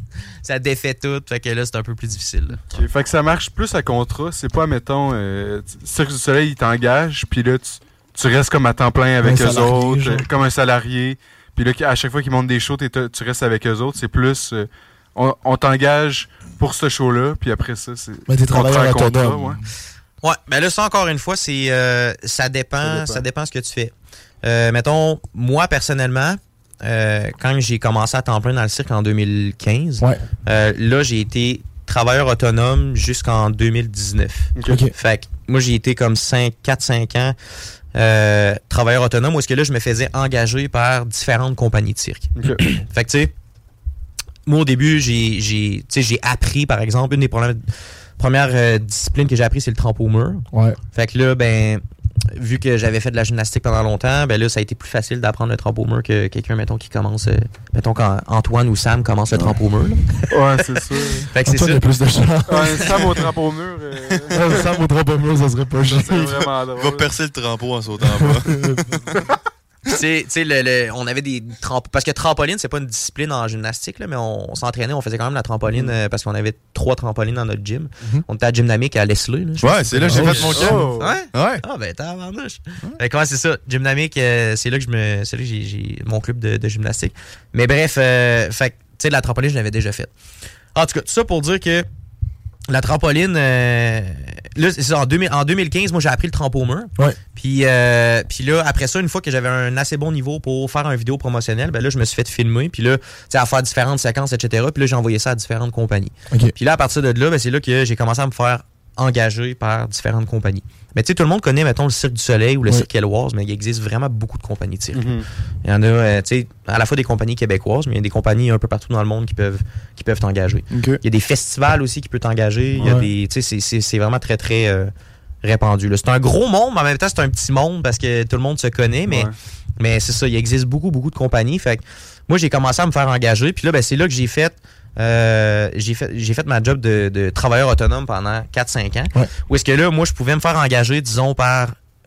[SPEAKER 8] ça défait tout. Fait que là, c'est un peu plus difficile.
[SPEAKER 6] Okay. Fait que ça marche plus à contrat. C'est pas, mettons, Cirque du Soleil, ils t'engagent, puis là, tu restes comme à temps plein avec eux autres, comme un salarié. Puis là, à chaque fois qu'ils montent des shows, tu restes avec eux autres. C'est plus... On t'engage pour ce show-là, puis après ça, c'est...
[SPEAKER 5] Mais t'es travailleur autonome.
[SPEAKER 8] Ouais, ben là, ça, encore une fois, c'est ça dépend ce que tu fais. Mettons, moi, personnellement, quand j'ai commencé à temps plein dans le cirque en 2015, là, j'ai été travailleur autonome jusqu'en 2019.
[SPEAKER 5] Okay.
[SPEAKER 8] Fait que moi, j'ai été comme 4-5 ans travailleur autonome, où est-ce que là, je me faisais engager par différentes compagnies de cirque.
[SPEAKER 6] Okay.
[SPEAKER 8] Fait que, tu sais, moi, au début, j'ai appris, par exemple, une des premières disciplines que j'ai appris, c'est le trampo au mur.
[SPEAKER 5] Ouais.
[SPEAKER 8] Fait que là, ben, vu que j'avais fait de la gymnastique pendant longtemps, ben là, ça a été plus facile d'apprendre le trampo au mur que quelqu'un, mettons, qui commence... mettons, quand Antoine ou Sam commence le trampo au mur.
[SPEAKER 6] Ouais, c'est ça.
[SPEAKER 8] Fait que c'est ça.
[SPEAKER 5] A plus de chance.
[SPEAKER 6] Ouais, Sam au trampo au mur...
[SPEAKER 5] Sam au trampo au mur, ça serait pas juste.
[SPEAKER 6] C'est vraiment drôle.
[SPEAKER 7] Va percer le trampo en sautant en bas.
[SPEAKER 8] Tu sais, on avait des trampolines. Parce que trampoline, c'est pas une discipline en gymnastique, là, mais on s'entraînait, on faisait quand même la trampoline parce qu'on avait 3 trampolines dans notre gym. On était à Gymnamique à Leslie.
[SPEAKER 7] Ouais, c'est là que j'ai fait mon camp.
[SPEAKER 8] Ouais? Ah, ben, t'as avantage. Fait que c'est ça. Gymnamique, c'est là que j'ai mon club de gymnastique. Mais bref, fait que, tu sais, la trampoline, je l'avais déjà faite. En tout cas, tout ça pour dire que la trampoline, là, c'est ça, en 2015, moi, j'ai appris le trampo au mur.
[SPEAKER 5] Ouais.
[SPEAKER 8] Puis là, après ça, une fois que j'avais un assez bon niveau pour faire une vidéo promotionnelle, ben là, je me suis fait filmer. Puis là, tu sais, à faire différentes séquences, etc. Puis là, j'ai envoyé ça à différentes compagnies.
[SPEAKER 5] Okay.
[SPEAKER 8] Puis là, à partir de là, ben, c'est là que j'ai commencé à me faire engagés par différentes compagnies. Mais tu sais, tout le monde connaît, mettons, le Cirque du Soleil ou le Cirque Éloise, mais il existe vraiment beaucoup de compagnies de cirque. Il y en a, tu sais, à la fois des compagnies québécoises, mais il y a des compagnies un peu partout dans le monde qui peuvent t'engager. Il y a des festivals aussi qui peuvent t'engager. Il y a des, tu sais, c'est vraiment très, très répandu. Là. C'est un gros monde, mais en même temps, c'est un petit monde parce que tout le monde se connaît, mais c'est ça, il existe beaucoup, beaucoup de compagnies. Fait que moi, j'ai commencé à me faire engager, puis là, ben, c'est là que j'ai fait ma job de travailleur autonome pendant 4-5 ans. Où est-ce que là, moi, je pouvais me faire engager, disons, par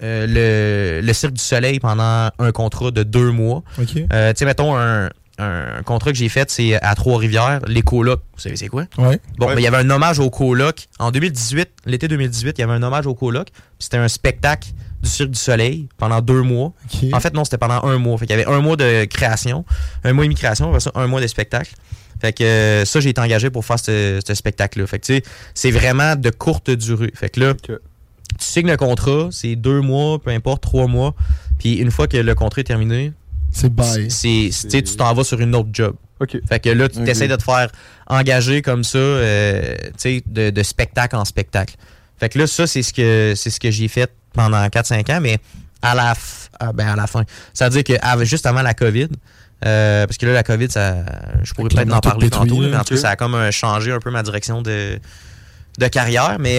[SPEAKER 8] le Cirque du Soleil pendant un contrat de 2 mois. Tu sais, mettons, un contrat que j'ai fait, c'est à Trois-Rivières, les colocs. Vous savez c'est quoi? Bon, ben, il y avait un hommage aux colocs. En 2018, l'été 2018, il y avait un hommage aux colocs. C'était un spectacle du Cirque du Soleil pendant 2 mois. En fait, non, c'était pendant 1 mois. Fait qu'il y avait 1 mois de création, 1 mois et demi de création, après ça, 1 mois de spectacle. Fait que ça, j'ai été engagé pour faire ce spectacle-là. Fait que tu sais, c'est vraiment de courte durée. Fait que là, tu signes le contrat, c'est 2 mois, peu importe, 3 mois. Puis une fois que le contrat est terminé,
[SPEAKER 5] c'est bye.
[SPEAKER 8] Tu t'en vas sur une autre job. Fait que là, tu essaies de te faire engager comme ça, tu sais, de spectacle en spectacle. Fait que là, ça, c'est ce que j'ai fait pendant 4-5 ans, mais à la fin. Ça veut dire que juste avant la COVID, parce que là, la COVID, je pourrais peut-être en parler tantôt, mais en tout cas, ça a comme changé un peu ma direction de carrière. Mais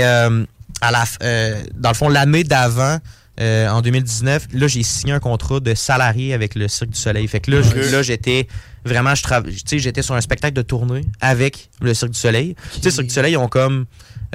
[SPEAKER 8] dans le fond, l'année d'avant, en 2019, là, j'ai signé un contrat de salarié avec le Cirque du Soleil. Fait que là, j'étais vraiment, j'étais sur un spectacle de tournée avec le Cirque du Soleil. Tu sais, le Cirque du Soleil, ils ont comme...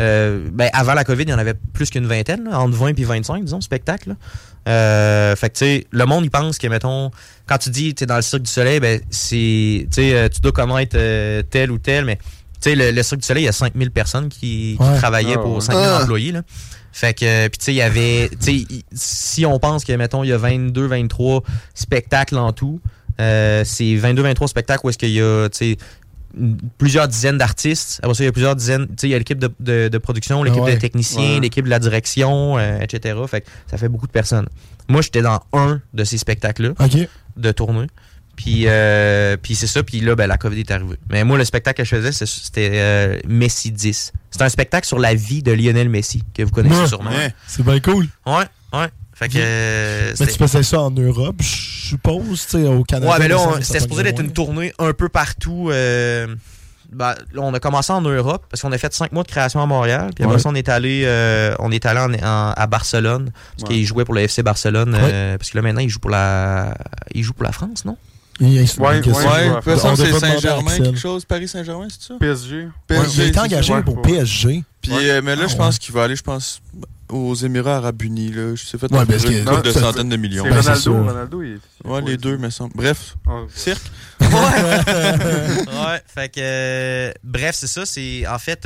[SPEAKER 8] avant la COVID, il y en avait plus qu'une vingtaine, là, entre 20 et 25, disons, spectacles. Fait que, tu sais, le monde, il pense que, mettons, quand tu dis, tu es dans le Cirque du Soleil, ben, c'est, tu sais, tu dois connaître tel ou tel, mais, tu sais, le Cirque du Soleil, il y a 5000 personnes qui travaillaient pour 5000 employés, là. Fait que, puis tu sais, il y avait, tu sais, si on pense que, mettons, il y a 22, 23 spectacles en tout, c'est 22, 23 spectacles où est-ce qu'il y a, tu sais, plusieurs dizaines d'artistes. Après ça, il y a plusieurs dizaines, tu sais, il y a l'équipe de production, l'équipe de techniciens, l'équipe de la direction, etc. Fait que ça fait beaucoup de personnes. Moi, j'étais dans un de ces spectacles-là de tournée. Puis c'est ça, puis là, ben, la COVID est arrivée. Mais moi, le spectacle que je faisais, c'était Messi 10. C'est un spectacle sur la vie de Lionel Messi, que vous connaissez sûrement.
[SPEAKER 5] C'est bien cool.
[SPEAKER 8] Ouais. Fait que,
[SPEAKER 5] mais tu faisais ça en Europe, je suppose, tu sais, au Canada.
[SPEAKER 8] Ouais, mais là, c'était supposé d'être une tournée un peu partout. Là, on a commencé en Europe, parce qu'on a fait 5 mois de création à Montréal. Puis après ça, on est allé à Barcelone, parce qu'il jouait pour le FC Barcelone. Parce que là, maintenant, il joue pour la France, non?
[SPEAKER 7] Ouais, c'est Saint-Germain, quelque chose, Paris Saint-Germain, c'est ça?
[SPEAKER 6] PSG.
[SPEAKER 5] Il a été engagé pour PSG.
[SPEAKER 7] Puis, mais là, je pense qu'il va aller, aux Émirats Arabes Unis, là. Je sais fait une couple de centaines de millions.
[SPEAKER 6] C'est Ronaldo, il est...
[SPEAKER 7] Ouais, les deux, me semble. Bref, cirque.
[SPEAKER 8] Ouais, fait que... bref, c'est ça, c'est... En fait,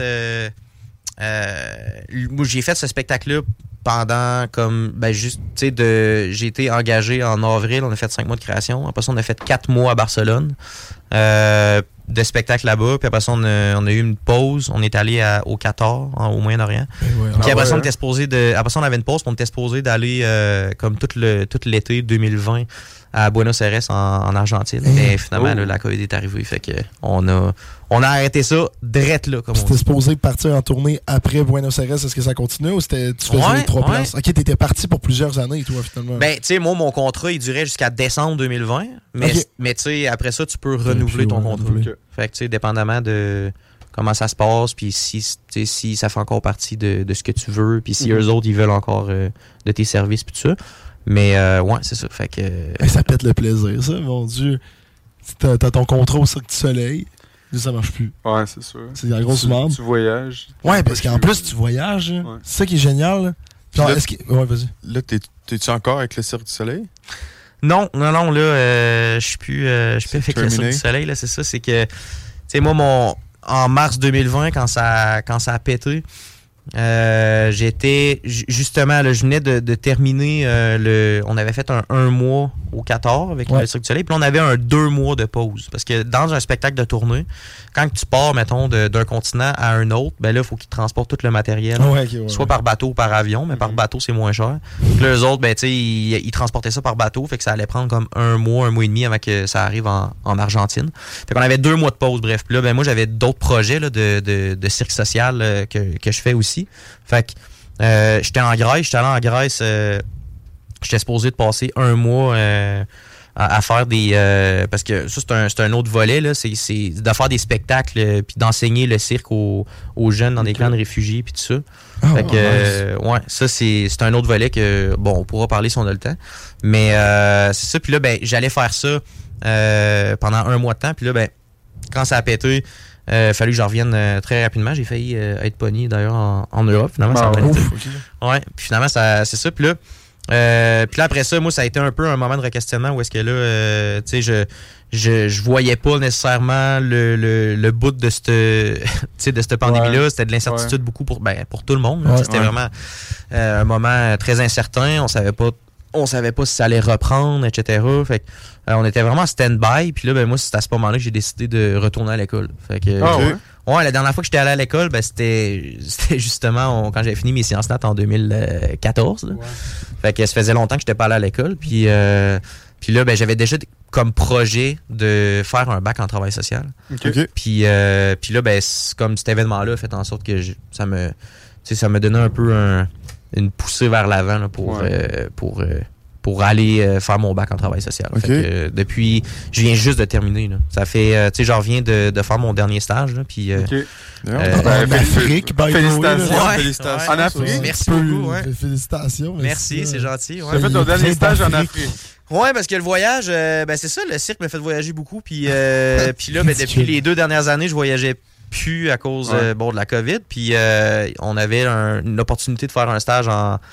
[SPEAKER 8] moi, j'ai fait ce spectacle-là pendant comme... Ben, juste, tu sais, j'ai été engagé en avril, on a fait 5 mois de création. Après ça, on a fait 4 mois à Barcelone. De spectacle là-bas, puis après ça, on a eu une pause. On est allé au Qatar, au Moyen-Orient. Puis après ça, on était supposé après ça, on avait une pause, puis on était supposé d'aller comme tout l'été 2020 à Buenos Aires en Argentine. Mais finalement, là, la COVID est arrivée, fait que on a arrêté ça drette là, comme on dit.
[SPEAKER 5] C'était supposé partir en tournée après Buenos Aires, est-ce que ça continue ou tu faisais les 3 places? Ok, t'étais parti pour plusieurs années, toi, finalement.
[SPEAKER 8] Ben, tu sais, moi, mon contrat, il durait jusqu'à décembre 2020, mais tu sais, après ça, tu peux renouveler ton contrat. Fait que, tu sais, dépendamment de comment ça se passe, puis si ça fait encore partie de ce que tu veux, puis si eux autres, ils veulent encore de tes services, puis tout ça. Mais, ouais, c'est ça. Fait que...
[SPEAKER 5] ça pète le plaisir, ça, mon Dieu. T'as ton contrat au Cirque du Soleil, ça marche plus.
[SPEAKER 6] Ouais, c'est sûr.
[SPEAKER 5] C'est la grosse merde.
[SPEAKER 6] Tu voyages.
[SPEAKER 5] Ouais, parce qu'en plus, tu voyages. Ouais. C'est ça qui est génial. Genre, ouais, vas-y.
[SPEAKER 7] Là, t'es-tu encore avec le Cirque du Soleil?
[SPEAKER 8] Non, là, je suis plus avec le Cirque du Soleil, là, c'est ça, c'est que, tu sais, moi, en mars 2020, quand ça a pété, j'étais, justement, là, je venais de terminer, on avait fait un mois au Qatar avec le Cirque du Soleil, puis on avait un 2 mois de pause, parce que dans un spectacle de tournée, quand tu pars, mettons, d'un continent à un autre, ben là, il faut qu'ils transportent tout le matériel, soit par bateau ou par avion, mais par bateau, c'est moins cher. Puis là, eux autres, ben, tu sais, ils transportaient ça par bateau, fait que ça allait prendre comme un mois et demi avant que ça arrive en Argentine. Fait qu'on avait 2 mois de pause, bref. Puis là, ben, moi, j'avais d'autres projets là, de cirque social que je fais aussi. aussi. Fait que j'étais allé en Grèce. J'étais supposé de passer 1 mois à faire des... parce que ça, c'est un autre volet, là. C'est de faire des spectacles puis d'enseigner le cirque aux jeunes dans des camps de réfugiés puis tout ça. Fait que, ouais, ça, c'est un autre volet que, bon, on pourra parler si on a le temps. Mais c'est ça. Puis là, ben, j'allais faire ça pendant 1 mois de temps. Puis là, ben, quand ça a pété, fallu que je revienne très rapidement. J'ai failli être pogné, d'ailleurs, en Europe. Finalement, ça a été. Ouais, puis finalement, c'est ça. Puis là, après ça, moi, ça a été un peu un moment de requestionnement où est-ce que là, tu sais, je voyais pas nécessairement le bout de cette pandémie-là. C'était de l'incertitude beaucoup pour tout le monde. C'était vraiment un moment très incertain. On savait pas si ça allait reprendre, etc. Fait que, on était vraiment en stand-by. Puis là, ben moi, c'est à ce moment-là que j'ai décidé de retourner à l'école. Fait que, la dernière fois que j'étais allé à l'école, ben c'était justement quand j'avais fini mes sciences nat en 2014. Là. Fait que ça faisait longtemps que j'étais pas allé à l'école. Puis là, ben j'avais déjà comme projet de faire un bac en travail social. Puis là, ben comme cet événement-là a fait en sorte que ça me donnait un peu une poussée vers l'avant là, pour aller faire mon bac en travail social. Fait que, depuis, je viens juste de terminer. Là. Ça fait, tu sais, je reviens de faire mon dernier stage. Là, puis,
[SPEAKER 5] en Afrique,
[SPEAKER 6] félicitations. En Afrique.
[SPEAKER 8] Merci beaucoup.
[SPEAKER 5] Félicitations.
[SPEAKER 8] Merci, c'est gentil.
[SPEAKER 6] Tu as fait ton dernier stage en Afrique.
[SPEAKER 8] Ouais, parce que le voyage, ben c'est ça, le cirque m'a fait voyager beaucoup. Puis là, ben, depuis les 2 dernières années, je voyageais plus à cause de la COVID. Puis on avait une opportunité de faire un stage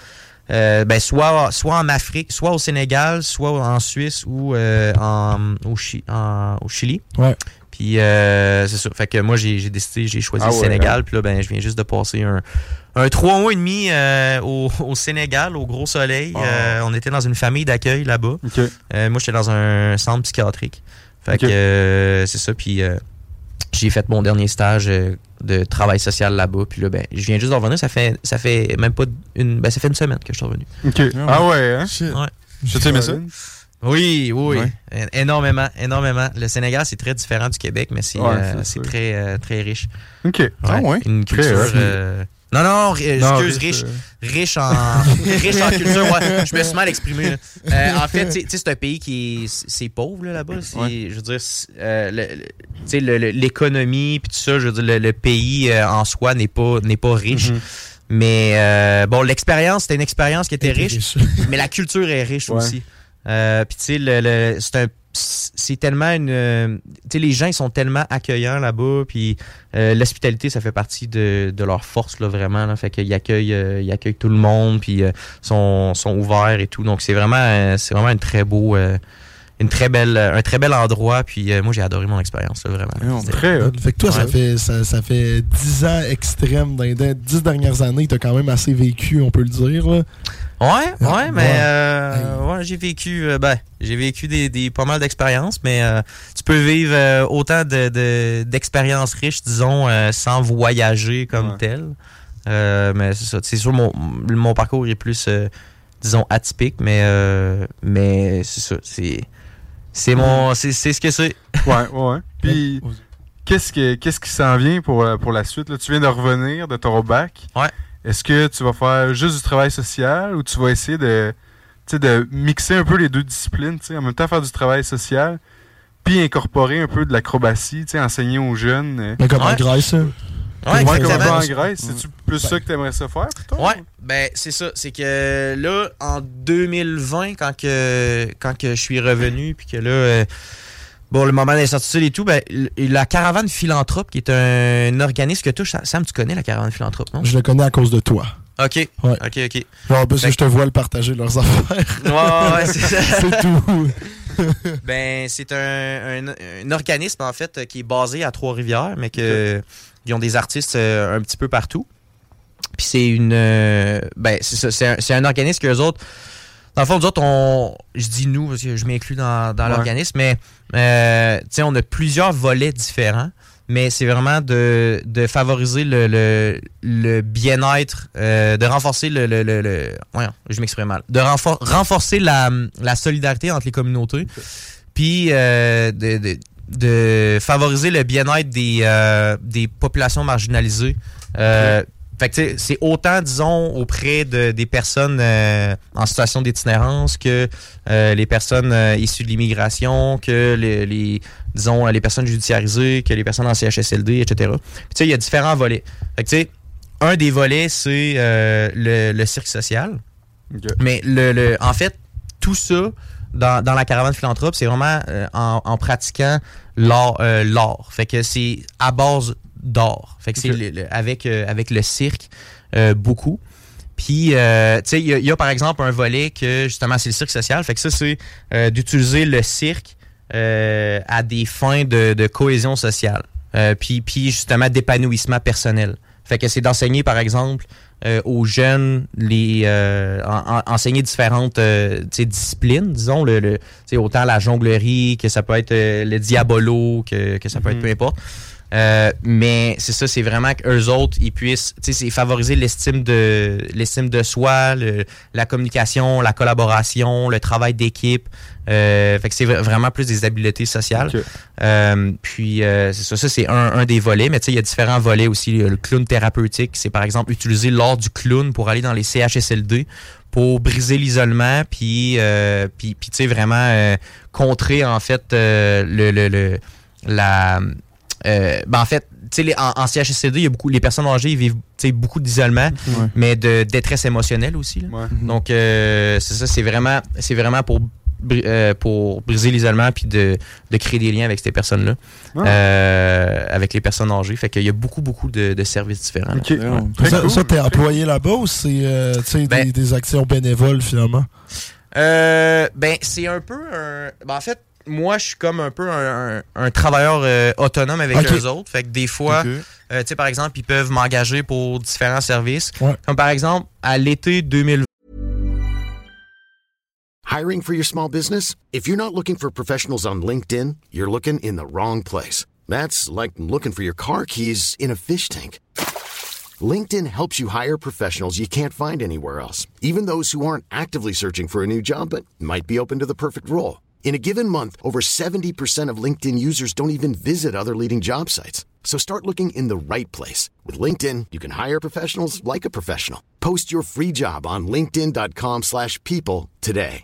[SPEAKER 8] soit en Afrique, soit au Sénégal, soit en Suisse ou au Chili.
[SPEAKER 5] Ouais.
[SPEAKER 8] Puis c'est ça. Fait que moi, j'ai choisi le Sénégal. Puis là, ben, je viens juste de passer un 3 mois et demi au Sénégal, au gros soleil. On était dans une famille d'accueil là-bas. Moi, j'étais dans un centre psychiatrique. Fait que c'est ça. Puis j'ai fait mon dernier stage de travail social là-bas. Puis là, ben, je viens juste de revenir. Ça fait même pas ça fait une semaine que je suis revenu.
[SPEAKER 6] Ah ouais, hein?
[SPEAKER 8] Ouais.
[SPEAKER 6] Tu aimé ça?
[SPEAKER 8] Oui. Énormément. Le Sénégal, c'est très différent du Québec, mais c'est très, très riche. Une culture... Non, excuse, riche en culture. Ouais, je me suis mal exprimé. En fait, tu sais, c'est un pays qui c'est pauvre là-bas. Je veux dire, l'économie puis tout ça, je veux dire, le pays en soi n'est pas riche. Mais bon, l'expérience, c'était une expérience qui était riche, mais la culture est riche aussi. Puis tu sais, c'est tellement tu sais, les gens ils sont tellement accueillants là-bas, puis l'hospitalité ça fait partie de leur force là, vraiment là. Fait qu'ils accueillent tout le monde, puis sont ouverts et tout, donc c'est vraiment un très bel endroit, puis moi j'ai adoré mon expérience là, vraiment.
[SPEAKER 5] Très fait que toi ça fait 10 ans extrêmes, dans les 10 dernières années t'as quand même assez vécu, on peut le dire là. Mais j'ai vécu pas mal d'expériences, mais tu peux vivre autant d'expériences riches, disons, sans voyager comme tel. Mais c'est ça. C'est sûr, mon parcours est plus, disons, atypique, mais c'est ça. C'est ce que c'est.
[SPEAKER 6] Ouais. Puis qu'est-ce qui s'en vient pour la suite? Là, tu viens de revenir de ton bac.
[SPEAKER 8] Ouais.
[SPEAKER 6] Est-ce que tu vas faire juste du travail social ou tu vas essayer de mixer un peu les deux disciplines, en même temps faire du travail social, puis incorporer un peu de l'acrobatie, enseigner aux jeunes?
[SPEAKER 5] Mais comme en Grèce,
[SPEAKER 6] comme en Grèce, c'est-tu plus ça que tu aimerais ça faire plutôt?
[SPEAKER 8] Ouais, ben c'est ça. C'est que là, en 2020, quand que je suis revenu, puis que là... Bon, le moment d'incertitude et tout, ben, la Caravane Philanthrope, qui est un organisme que toi, Sam, tu connais la Caravane Philanthrope, non?
[SPEAKER 5] Je le connais à cause de toi.
[SPEAKER 8] OK.
[SPEAKER 5] Ouais.
[SPEAKER 8] OK.
[SPEAKER 5] Genre, parce que je te vois le partager leurs affaires.
[SPEAKER 8] Ouais, c'est ça.
[SPEAKER 5] C'est tout.
[SPEAKER 8] Ben, c'est un organisme, en fait, qui est basé à Trois-Rivières, mais ils ont des artistes un petit peu partout. Puis c'est c'est ça, c'est un organisme qu'eux autres... Dans le fond, nous autres, je dis nous, parce que je m'inclus dans l'organisme, mais on a plusieurs volets différents, mais c'est vraiment de favoriser le bien-être, de renforcer je m'exprime mal, de renforcer la solidarité entre les communautés, puis de favoriser le bien-être des populations marginalisées. Fait que c'est autant, disons, auprès des personnes en situation d'itinérance que les personnes issues de l'immigration, que disons, les personnes judiciarisées, que les personnes en CHSLD, etc. Puis il y a différents volets. Fait que un des volets, c'est le cirque social. Okay. Mais en fait, tout ça, dans la caravane philanthrope, c'est vraiment en pratiquant l'art. Fait que c'est à base d'art. Fait que c'est avec le cirque, beaucoup. Puis, tu sais, il y a par exemple un volet que, justement, c'est le cirque social. Fait que ça, c'est d'utiliser le cirque à des fins de cohésion sociale. Puis, justement, d'épanouissement personnel. Fait que c'est d'enseigner, par exemple, aux jeunes, enseigner différentes disciplines, disons, autant la jonglerie, que ça peut être le diabolo, que ça peut être peu importe. Mais c'est ça, c'est vraiment qu'eux autres, ils puissent, c'est favoriser l'estime de soi, la communication, la collaboration, le travail d'équipe. Fait que c'est vraiment plus des habiletés sociales. Okay. Puis c'est ça c'est un des volets, mais il y a différents volets aussi. Le clown thérapeutique, c'est par exemple utiliser l'art du clown pour aller dans les CHSLD pour briser l'isolement, puis tu sais vraiment contrer en fait en fait, tu sais, en CHSLD, il y a les personnes âgées, ils vivent beaucoup d'isolement, mais de détresse émotionnelle aussi. Là. Ouais. Donc, c'est ça, c'est vraiment pour briser l'isolement puis de créer des liens avec ces personnes-là, avec les personnes âgées. Fait qu'il y a beaucoup de services différents. Okay.
[SPEAKER 5] Ça, t'es employé là-bas ou c'est des actions bénévoles finalement?
[SPEAKER 8] C'est un peu en fait, moi, je suis comme un peu un travailleur autonome avec eux autres. Fait que des fois, tu sais, par exemple, ils peuvent m'engager pour différents services. Ouais. Comme par exemple, à l'été 2020.
[SPEAKER 9] Hiring for your small business? If you're not looking for professionals on LinkedIn, you're looking in the wrong place. That's like looking for your car keys in a fish tank. LinkedIn helps you hire professionals you can't find anywhere else, even those who aren't actively searching for a new job but might be open to the perfect role. In a given month, over 70% of LinkedIn users don't even visit other leading job sites. So start looking in the right place. With LinkedIn, you can hire professionals like a professional. Post your free job on linkedin.com/people today.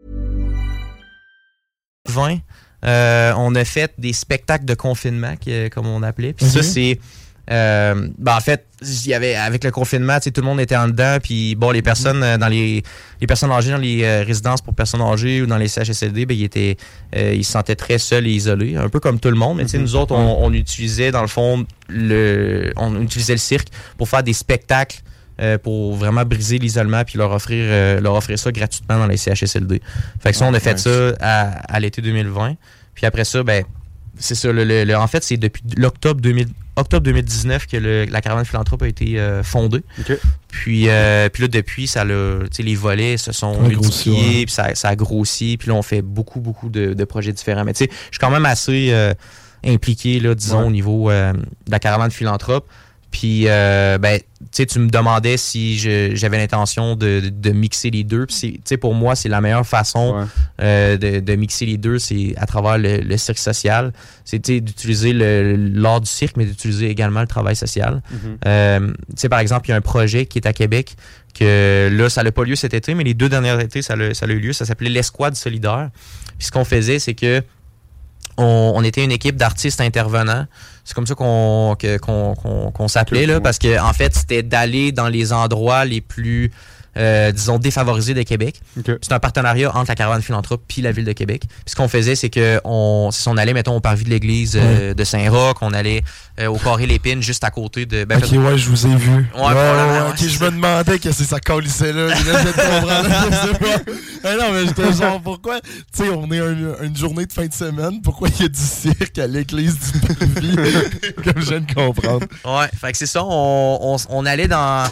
[SPEAKER 8] On a fait des spectacles de confinement, comme on appelait. Puis ça, c'est... en fait, il y avait avec le confinement, tout le monde était en dedans, puis bon, les personnes dans les personnes âgées dans les résidences pour personnes âgées ou dans les CHSLD, ils se sentaient très seuls et isolés, un peu comme tout le monde. Mais nous autres, on utilisait dans le fond on utilisait le cirque pour faire des spectacles pour vraiment briser l'isolement puis leur offrir ça gratuitement dans les CHSLD. Fait que ça, on a fait ça à l'été 2020. Puis après ça, c'est ça. En fait, c'est depuis octobre 2019 que la caravane philanthrope a été fondée. Okay. Puis là, depuis, ça les volets se sont multipliés, puis ça a grossi. Puis là, on fait beaucoup de projets différents. Mais tu sais, je suis quand même assez impliqué, là, disons, au niveau de la caravane philanthrope. Puis, tu me demandais si j'avais l'intention de mixer les deux. Puis, pour moi, c'est la meilleure façon de mixer les deux, c'est à travers le cirque social. C'est d'utiliser l'art du cirque, mais d'utiliser également le travail social. Mm-hmm. Par exemple, il y a un projet qui est à Québec que là, ça n'a pas lieu cet été, mais les 2 derniers étés, ça a eu lieu. Ça s'appelait l'Escouade solidaire. Puis, ce qu'on faisait, c'est que on était une équipe d'artistes intervenants. C'est comme ça qu'on s'appelait, là, parce que en fait, c'était d'aller dans les endroits les plus, disons, défavorisés de Québec. Okay. C'est un partenariat entre la caravane philanthrope puis la ville de Québec. Puis ce qu'on faisait, c'est que on allait, mettons, au parvis de l'église de Saint-Roch, on allait au Carré Lépine, juste à côté de...
[SPEAKER 5] je vous ai vu. Je me demandais qu'est-ce que ça colissait là. Je viens de comprendre. Non, mais j'étais genre, pourquoi? Tu sais, on est une journée de fin de semaine, pourquoi il y a du cirque à l'église du parvis? Comme je viens de comprendre.
[SPEAKER 8] Ouais, fait que c'est ça, on allait dans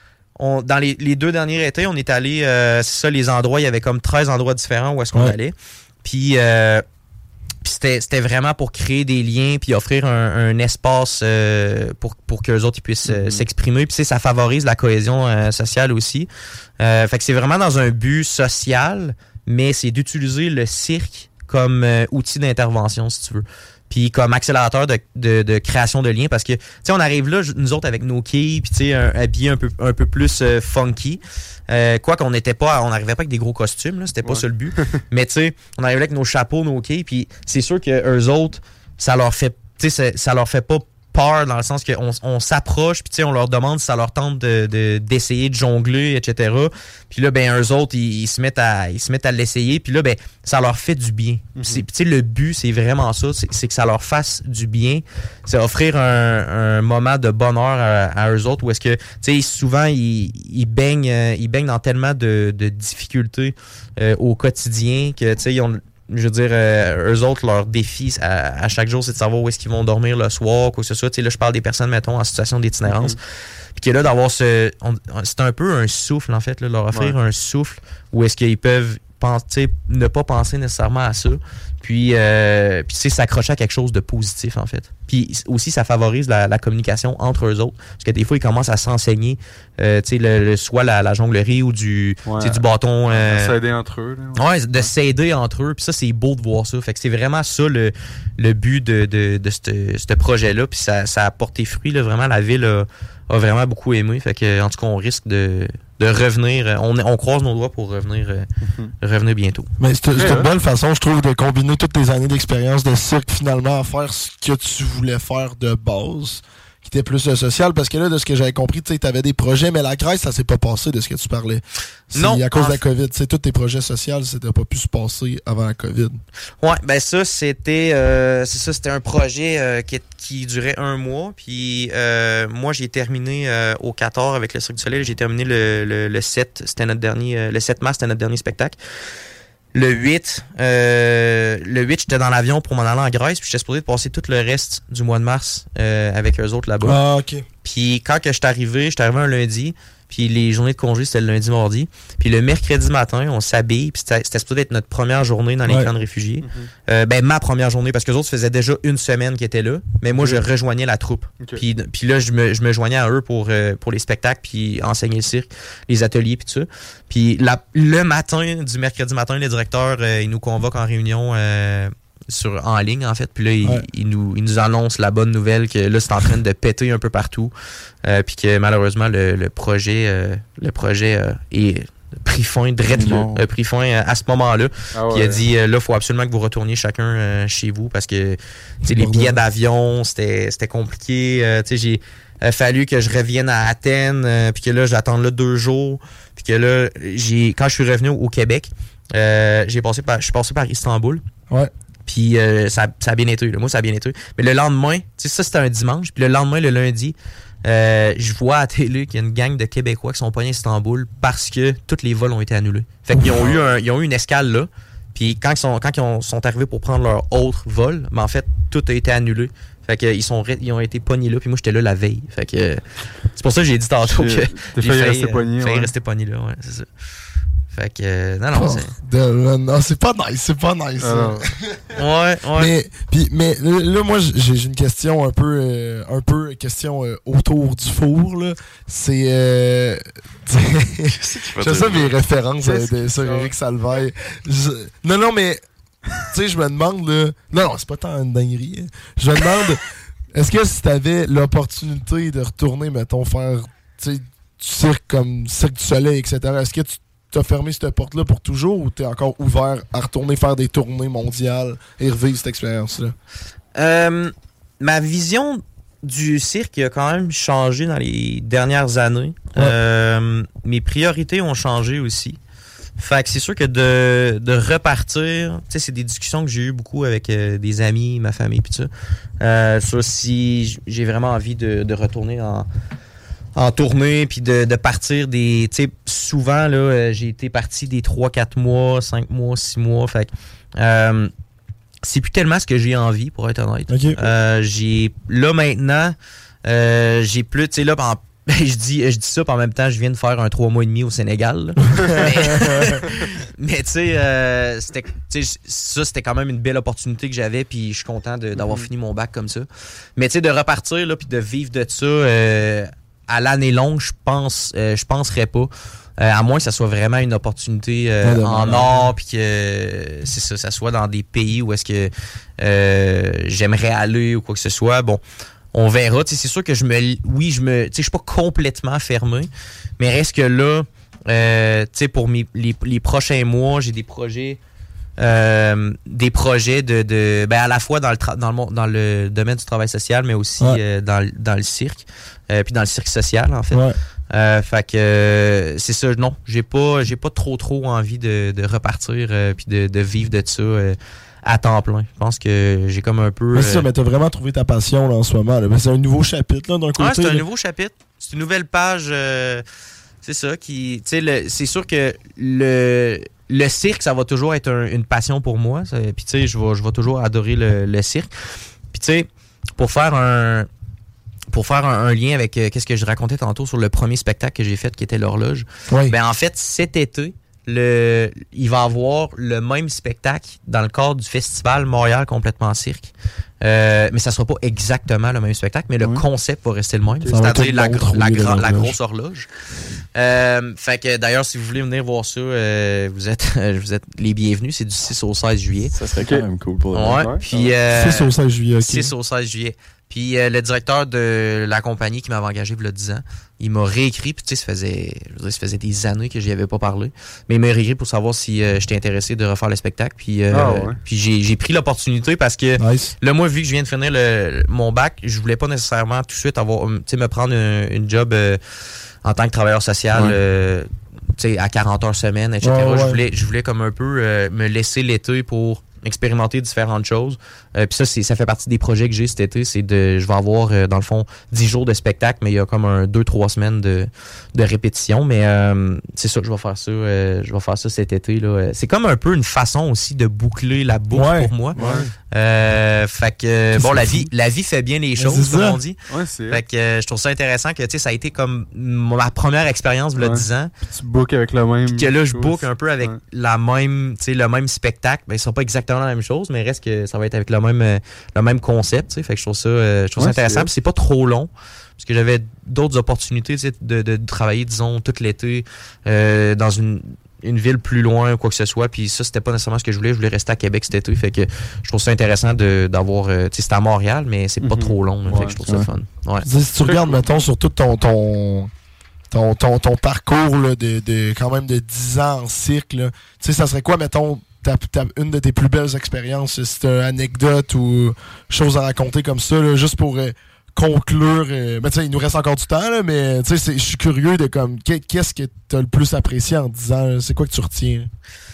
[SPEAKER 8] les 2 derniers étés, on est allé, c'est ça, les endroits, il y avait comme 13 endroits différents où est-ce qu'on allait. Puis c'était vraiment pour créer des liens puis offrir un espace pour qu'eux autres ils puissent s'exprimer. Puis ça favorise la cohésion sociale aussi. Fait que c'est vraiment dans un but social, mais c'est d'utiliser le cirque comme outil d'intervention, si tu veux. puis comme accélérateur de création de liens, parce que, tu sais, on arrive là, nous autres, avec nos quilles, puis tu sais, habillés un peu plus funky. Quoi qu'on n'arrivait pas avec des gros costumes, là, c'était pas ça le but. Mais tu sais, on arrivait avec nos chapeaux, nos quilles, puis c'est sûr que eux autres, ça leur fait pas peur, dans le sens qu'on s'approche, puis tu sais, on leur demande si ça leur tente d'essayer de jongler, etc. Puis là, ben, eux autres, ils se mettent à l'essayer, puis là, ben, ça leur fait du bien. Tu sais, le but, c'est vraiment ça, c'est que ça leur fasse du bien. C'est offrir un moment de bonheur à eux autres, où est-ce que, tu sais, souvent, ils baignent dans tellement de difficultés au quotidien que, tu sais, je veux dire, eux autres, leur défi à chaque jour, c'est de savoir où est-ce qu'ils vont dormir le soir, quoi que ce soit. Tu sais, là, je parle des personnes, mettons, en situation d'itinérance. Puis que là, d'avoir c'est un peu un souffle, en fait, là, leur offrir un souffle où est-ce qu'ils peuvent ne pas penser nécessairement à ça. Puis c'est s'accrocher à quelque chose de positif, en fait. Puis aussi, ça favorise la communication entre eux autres. Parce que des fois, ils commencent à s'enseigner, soit la jonglerie ou du bâton.
[SPEAKER 6] S'aider entre eux.
[SPEAKER 8] Là, de s'aider entre eux. Puis ça, c'est beau de voir ça. Fait que c'est vraiment ça le but de ce projet-là. Puis ça a porté fruit. Là, vraiment, la ville a vraiment beaucoup aimé. Fait que, en tout cas, on risque de revenir. On croise nos doigts pour revenir bientôt.
[SPEAKER 5] Mais c'est une belle façon, je trouve, de combiner toutes tes années d'expérience de cirque finalement à faire ce que tu voulais faire de base, qui était plus social, parce que là, de ce que j'avais compris, tu avais des projets, mais la Grèce, ça s'est pas passé de ce que tu parlais.
[SPEAKER 8] Non.
[SPEAKER 5] À cause de la COVID. Tous tes projets sociaux, c'était pas pu se passer avant la COVID.
[SPEAKER 8] Ouais, ben ça, c'était un projet qui durait 1 mois. Puis moi, j'ai terminé au 14 avec le Cirque du Soleil. J'ai terminé le 7, c'était notre dernier. Le 7 mars, c'était notre dernier spectacle. Le 8, j'étais dans l'avion pour m'en aller en Grèce, puis j'étais supposé de passer tout le reste du mois de mars avec eux autres là-bas.
[SPEAKER 5] Ah, OK.
[SPEAKER 8] Puis quand que j'étais arrivé un lundi, puis les journées de congé, c'était le lundi, mardi. Puis le mercredi matin, on s'habille, puis c'était supposé être notre première journée dans les camps de réfugiés. Ma première journée, parce que les autres faisaient déjà 1 semaine qu'ils étaient là, mais moi, je rejoignais la troupe. Okay. Puis là, je me joignais à eux pour les spectacles, puis enseigner le cirque, les ateliers, puis tout ça. Puis le matin, du mercredi matin, le directeur, il nous convoque en réunion en ligne, en fait. Puis là, il nous annonce la bonne nouvelle que là, c'est en train de péter un peu partout. Puis que malheureusement, le projet est pris fin, a pris fin à ce moment-là. Ah ouais. Puis il a dit, là, il faut absolument que vous retourniez chacun chez vous, parce que les billets d'avion, c'était compliqué. J'ai fallu que je revienne à Athènes, puis que là, j'attends là 2 jours. Puis que là, quand je suis revenu au Québec, je suis passé par Istanbul.
[SPEAKER 5] Ouais.
[SPEAKER 8] Puis ça a bien été. Là. Moi, ça a bien été. Mais le lendemain, ça, c'était un dimanche. Puis le lendemain, le lundi, je vois à la télé qu'il y a une gang de Québécois qui sont pognés à Istanbul parce que tous les vols ont été annulés. Fait qu'ils ont eu une escale là. Puis quand ils sont arrivés pour prendre leur autre vol, mais en fait, tout a été annulé. Fait qu'ils ont été pognés là. Puis moi, j'étais là la veille. Fait que c'est pour ça que j'ai dit tantôt que
[SPEAKER 6] j'ai failli
[SPEAKER 8] rester pogné là. Ouais, c'est ça. Fait que
[SPEAKER 5] non, c'est pas nice. Mais là, moi, j'ai une question un peu question autour du four là. C'est j'ai ça mes références sur Éric Salvaille. Non, mais tu sais, je me demande là. Non, c'est pas tant une dinguerie. Hein. Je me demande, est-ce que si t'avais l'opportunité de retourner, mettons, faire du cirque comme Cirque du Soleil, etc., est-ce que tu t'as fermé cette porte-là pour toujours, ou t'es encore ouvert à retourner faire des tournées mondiales et revivre cette expérience-là?
[SPEAKER 8] Ma vision du cirque a quand même changé dans les dernières années. Ouais. Mes priorités ont changé aussi. Fait que c'est sûr que de repartir, tu sais, c'est des discussions que j'ai eues beaucoup avec des amis, ma famille, pis ça. Sur si j'ai vraiment envie de retourner en tournée, puis de partir des... Tu sais, souvent, là, j'ai été parti des 3-4 mois, 5 mois, 6 mois. Fait que c'est plus tellement ce que j'ai envie, pour être honnête.
[SPEAKER 5] Okay.
[SPEAKER 8] Là, maintenant, j'ai plus... Tu sais, là, je dis ça, puis en même temps, je viens de faire un 3 mois et demi au Sénégal. Mais tu sais, c'était quand même une belle opportunité que j'avais, puis je suis content d'avoir fini mon bac comme ça. Mais tu sais, de repartir, là, puis de vivre de ça... à l'année longue, je penserais pas. À moins que ça soit vraiment une opportunité en or, puis que c'est ça soit dans des pays où est-ce que j'aimerais aller ou quoi que ce soit. Bon, on verra. C'est sûr que je suis pas complètement fermé, mais reste que là, pour les prochains mois, j'ai des projets de à la fois dans le domaine du travail social, mais aussi dans le cirque, puis dans le cirque social en fait. Fait que c'est ça, non, j'ai pas trop envie de repartir puis de vivre de ça à temps plein. Je pense que j'ai comme un peu...
[SPEAKER 5] Mais c'est ça, mais t'as vraiment trouvé ta passion là, en ce moment. Là. C'est un nouveau chapitre là, d'un côté.
[SPEAKER 8] C'est un nouveau chapitre. C'est une nouvelle page. C'est ça qui... c'est sûr que le cirque, ça va toujours être une passion pour moi. Puis tu sais, je vais toujours adorer le cirque. Puis tu sais, pour faire un lien avec qu'est-ce que je racontais tantôt sur le premier spectacle que j'ai fait qui était l'horloge. Ben en fait, cet été, il va y avoir le même spectacle dans le cadre du festival Montréal complètement cirque. Mais ça sera pas exactement le même spectacle, mais le concept va rester le même. C'est-à-dire la grosse horloge. Fait que d'ailleurs, si vous voulez venir voir ça, vous êtes les bienvenus. C'est du 6 au 16 juillet.
[SPEAKER 4] Ça serait quand même cool pour
[SPEAKER 8] eux. Puis
[SPEAKER 5] 6 au 16 juillet.
[SPEAKER 8] 6 au 16 juillet. Puis le directeur de la compagnie qui m'avait engagé il y a 10 ans, il m'a réécrit, puis tu sais, ça faisait des années que j'y avais pas parlé, mais il m'a réécrit pour savoir si j'étais intéressé de refaire le spectacle, puis j'ai pris l'opportunité parce que là, moi, vu que je viens de finir mon bac, je voulais pas nécessairement tout de suite me prendre une job en tant que travailleur social, à 40 heures semaine, etc. Je voulais comme un peu me laisser l'été pour expérimenter différentes choses. Puis ça fait partie des projets que j'ai cet été. Je vais avoir, dans le fond, 10 jours de spectacle, mais il y a comme 2-3 semaines de répétition. Mais c'est ça, je vais faire ça cet été. Là. C'est comme un peu une façon aussi de boucler la boucle pour moi. Fait que, bon, la vie fait bien les choses, comme on dit. Fait que je trouve ça intéressant que, tu sais, ça a été comme ma première expérience, il y a 10 ans.
[SPEAKER 6] Puis tu bookes avec le même.
[SPEAKER 8] Puis que là, je book un peu avec la même, tu sais, le même spectacle. Ben, ils sont pas exactement la même chose, mais reste que ça va être avec le même concept, tu sais. Fait que je trouve ça intéressant. Puis c'est pas trop long. Parce que j'avais d'autres opportunités, tu sais, de travailler, disons, tout l'été dans une ville plus loin ou quoi que ce soit. Puis ça, c'était pas nécessairement ce que je voulais. Je voulais rester à Québec cet été. Fait que je trouve ça intéressant d'avoir... tu sais, c'est à Montréal, mais c'est pas trop long. Fait que je trouve ça fun.
[SPEAKER 5] Si tu regardes, mettons, sur tout ton parcours là, de quand même de 10 ans en cirque, tu sais, ça serait quoi, mettons, une de tes plus belles expériences, si t'as une anecdote ou chose à raconter comme ça, là, juste pour conclure. Mais tu sais, il nous reste encore du temps, là, mais tu sais, je suis curieux de comme qu'est-ce que t'as le plus apprécié en 10 ans? C'est quoi que tu retiens?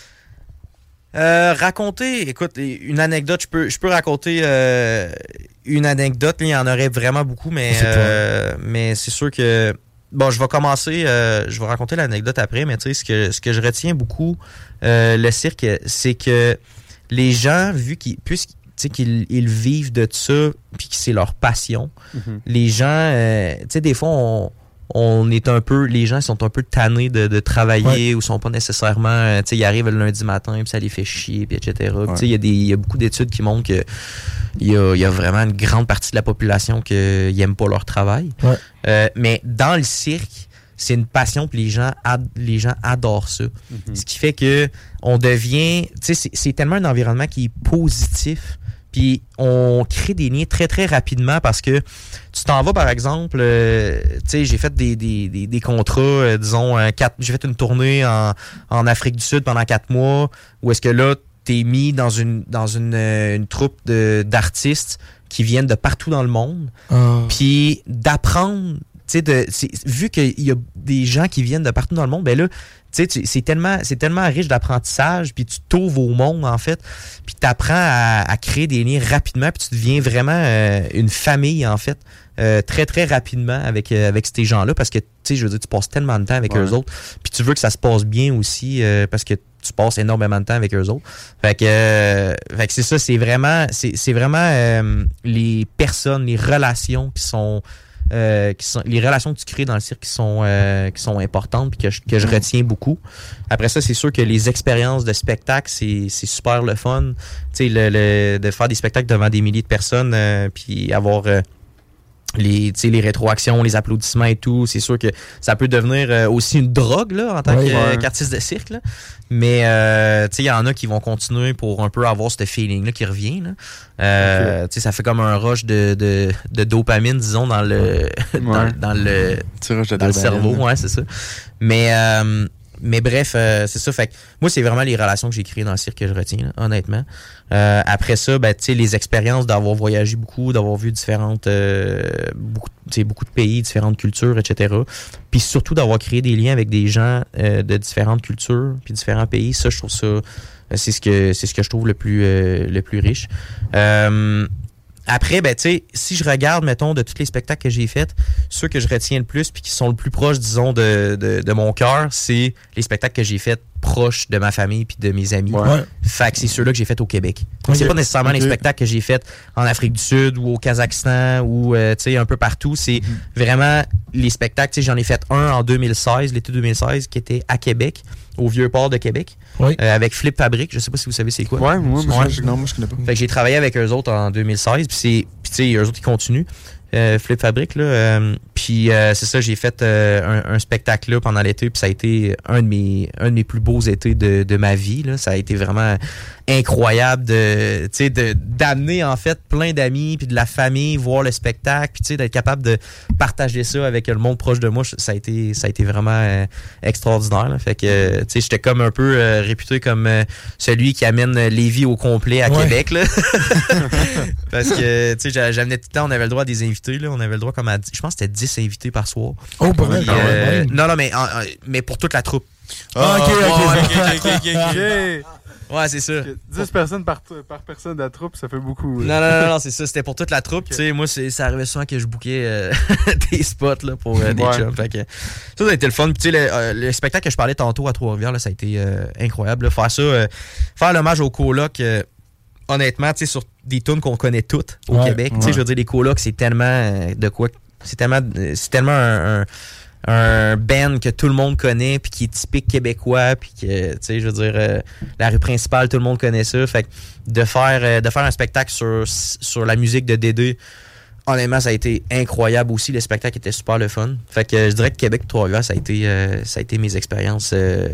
[SPEAKER 8] Raconter, écoute, une anecdote, je peux raconter une anecdote, il y en aurait vraiment beaucoup, mais c'est sûr que bon, je vais commencer, je vais raconter l'anecdote après, mais tu sais, ce que je retiens beaucoup, le cirque, c'est que les gens, puisqu'ils vivent de ça, puis que c'est leur passion, les gens, tu sais, des fois, on est un peu, les gens sont un peu tannés de travailler ou sont pas nécessairement, tu sais, ils arrivent le lundi matin puis ça les fait chier puis etc. Tu sais, il y a beaucoup d'études qui montrent que il y a vraiment une grande partie de la population qui aime pas leur travail. Mais dans le cirque, c'est une passion puis les gens adorent ça. Ce qui fait que on devient, tu sais, c'est tellement un environnement qui est positif. Puis on crée des liens très très rapidement parce que tu t'en vas par exemple, tu sais, j'ai fait des contrats, disons, j'ai fait une tournée en Afrique du Sud pendant 4 mois où est-ce que là t'es mis dans une troupe d'artistes qui viennent de partout dans le monde, puis d'apprendre, tu sais, vu qu'il y a des gens qui viennent de partout dans le monde, ben là, tu sais, c'est tellement riche d'apprentissage, puis tu t'ouvres au monde, en fait, puis tu apprends à créer des liens rapidement, puis tu deviens vraiment une famille, en fait, très, très rapidement avec ces gens-là, parce que, tu sais, je veux dire, tu passes tellement de temps avec eux autres, puis tu veux que ça se passe bien aussi, parce que tu passes énormément de temps avec eux autres. Fait que c'est ça, c'est vraiment les personnes, les relations qui sont les relations que tu crées dans le cirque qui sont importantes puis que je retiens beaucoup. Après ça, c'est sûr que les expériences de spectacle, c'est super le fun. Tu sais, de faire des spectacles devant des milliers de personnes puis avoir les rétroactions, les applaudissements et tout, c'est sûr que ça peut devenir aussi une drogue là, en tant qu'artiste de cirque. Là. Mais il y en a qui vont continuer pour un peu avoir ce feeling-là qui revient. Là. Ça fait comme un rush de dopamine, disons, dans le dans le cerveau. Ouais, c'est ça. Mais bref, c'est ça. Fait que moi, c'est vraiment les relations que j'ai créées dans le cirque que je retiens, là, honnêtement. Après ça, les expériences d'avoir voyagé beaucoup, d'avoir vu beaucoup de pays, différentes cultures, etc. Puis surtout d'avoir créé des liens avec des gens de différentes cultures, puis différents pays. Ça, je trouve ça, c'est ce que je trouve le plus riche. Après, si je regarde, mettons, de tous les spectacles que j'ai faits, ceux que je retiens le plus puis qui sont le plus proches, disons, de mon cœur, c'est les spectacles que j'ai faits proches de ma famille puis de mes amis. Ouais. Fait que c'est ceux-là que j'ai faits au Québec. C'est pas nécessairement les spectacles que j'ai faits en Afrique du Sud ou au Kazakhstan ou, un peu partout. C'est vraiment les spectacles. J'en ai fait un en 2016, l'été 2016, qui était à Québec, au Vieux-Port de Québec, avec Flip Fabric. Je sais pas si vous savez c'est quoi.
[SPEAKER 6] Moi, je connais pas.
[SPEAKER 8] Fait que j'ai travaillé avec eux autres en 2016, puis eux autres, ils continuent. Flip Fabric, là. Puis c'est ça, j'ai fait un spectacle là pendant l'été, puis ça a été un de mes plus beaux étés de ma vie, là. Ça a été vraiment incroyable d'amener en fait plein d'amis puis de la famille voir le spectacle, puis d'être capable de partager ça avec le monde proche de moi. Ça a été vraiment extraordinaire, là. Fait que j'étais comme un peu réputé comme celui qui amène Lévis au complet à Québec, là. Parce que j'amenais tout le temps, on avait le droit à des invités, là. On avait le droit comme à, je pense que c'était 10 invités par soir.
[SPEAKER 5] Oh, pas mal.
[SPEAKER 8] Non, mais pour toute la troupe.
[SPEAKER 6] OK.
[SPEAKER 8] Ouais, c'est ça.
[SPEAKER 6] 10 personnes par personne de la troupe, ça fait beaucoup.
[SPEAKER 8] Non, c'est ça. C'était pour toute la troupe. Okay. Moi, ça arrivait souvent que je bookais des spots là, pour des chums. Fait que, ça a été le fun. Puis, le spectacle que je parlais tantôt à Trois-Rivières, là, ça a été incroyable. Là. Faire ça, faire l'hommage aux colocs, honnêtement, sur des tunes qu'on connaît toutes au Québec. Je veux dire, les colocs, c'est tellement de quoi. C'est tellement un band que tout le monde connaît puis qui est typique québécois puis que je veux dire la rue principale tout le monde connaît ça, fait que de faire un spectacle sur la musique de Dédé, honnêtement ça a été incroyable aussi. Le spectacle était super le fun, fait que je dirais que Québec Trois-Rivières ça a été mes expériences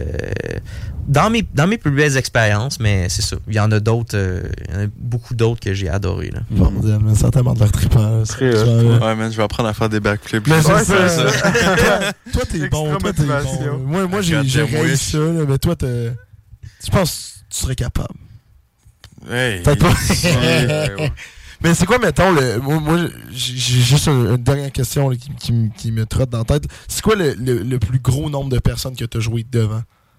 [SPEAKER 8] dans mes plus belles expériences, mais c'est ça, il y en a d'autres, il y en a beaucoup d'autres que j'ai adoré là.
[SPEAKER 5] Bordel, mais certainement de l'air trippant.
[SPEAKER 7] Ouais, man, je vais apprendre à faire des backflips.
[SPEAKER 5] Mais c'est ça. Toi, t'es bon. Moi, j'ai réussi ça, là, mais toi, je pense que tu serais capable.
[SPEAKER 7] Hey,
[SPEAKER 5] peut-être pas. Mais c'est quoi, mettons, moi, j'ai juste une dernière question là, qui me trotte dans la tête. C'est quoi le plus gros nombre de personnes que tu as joué devant?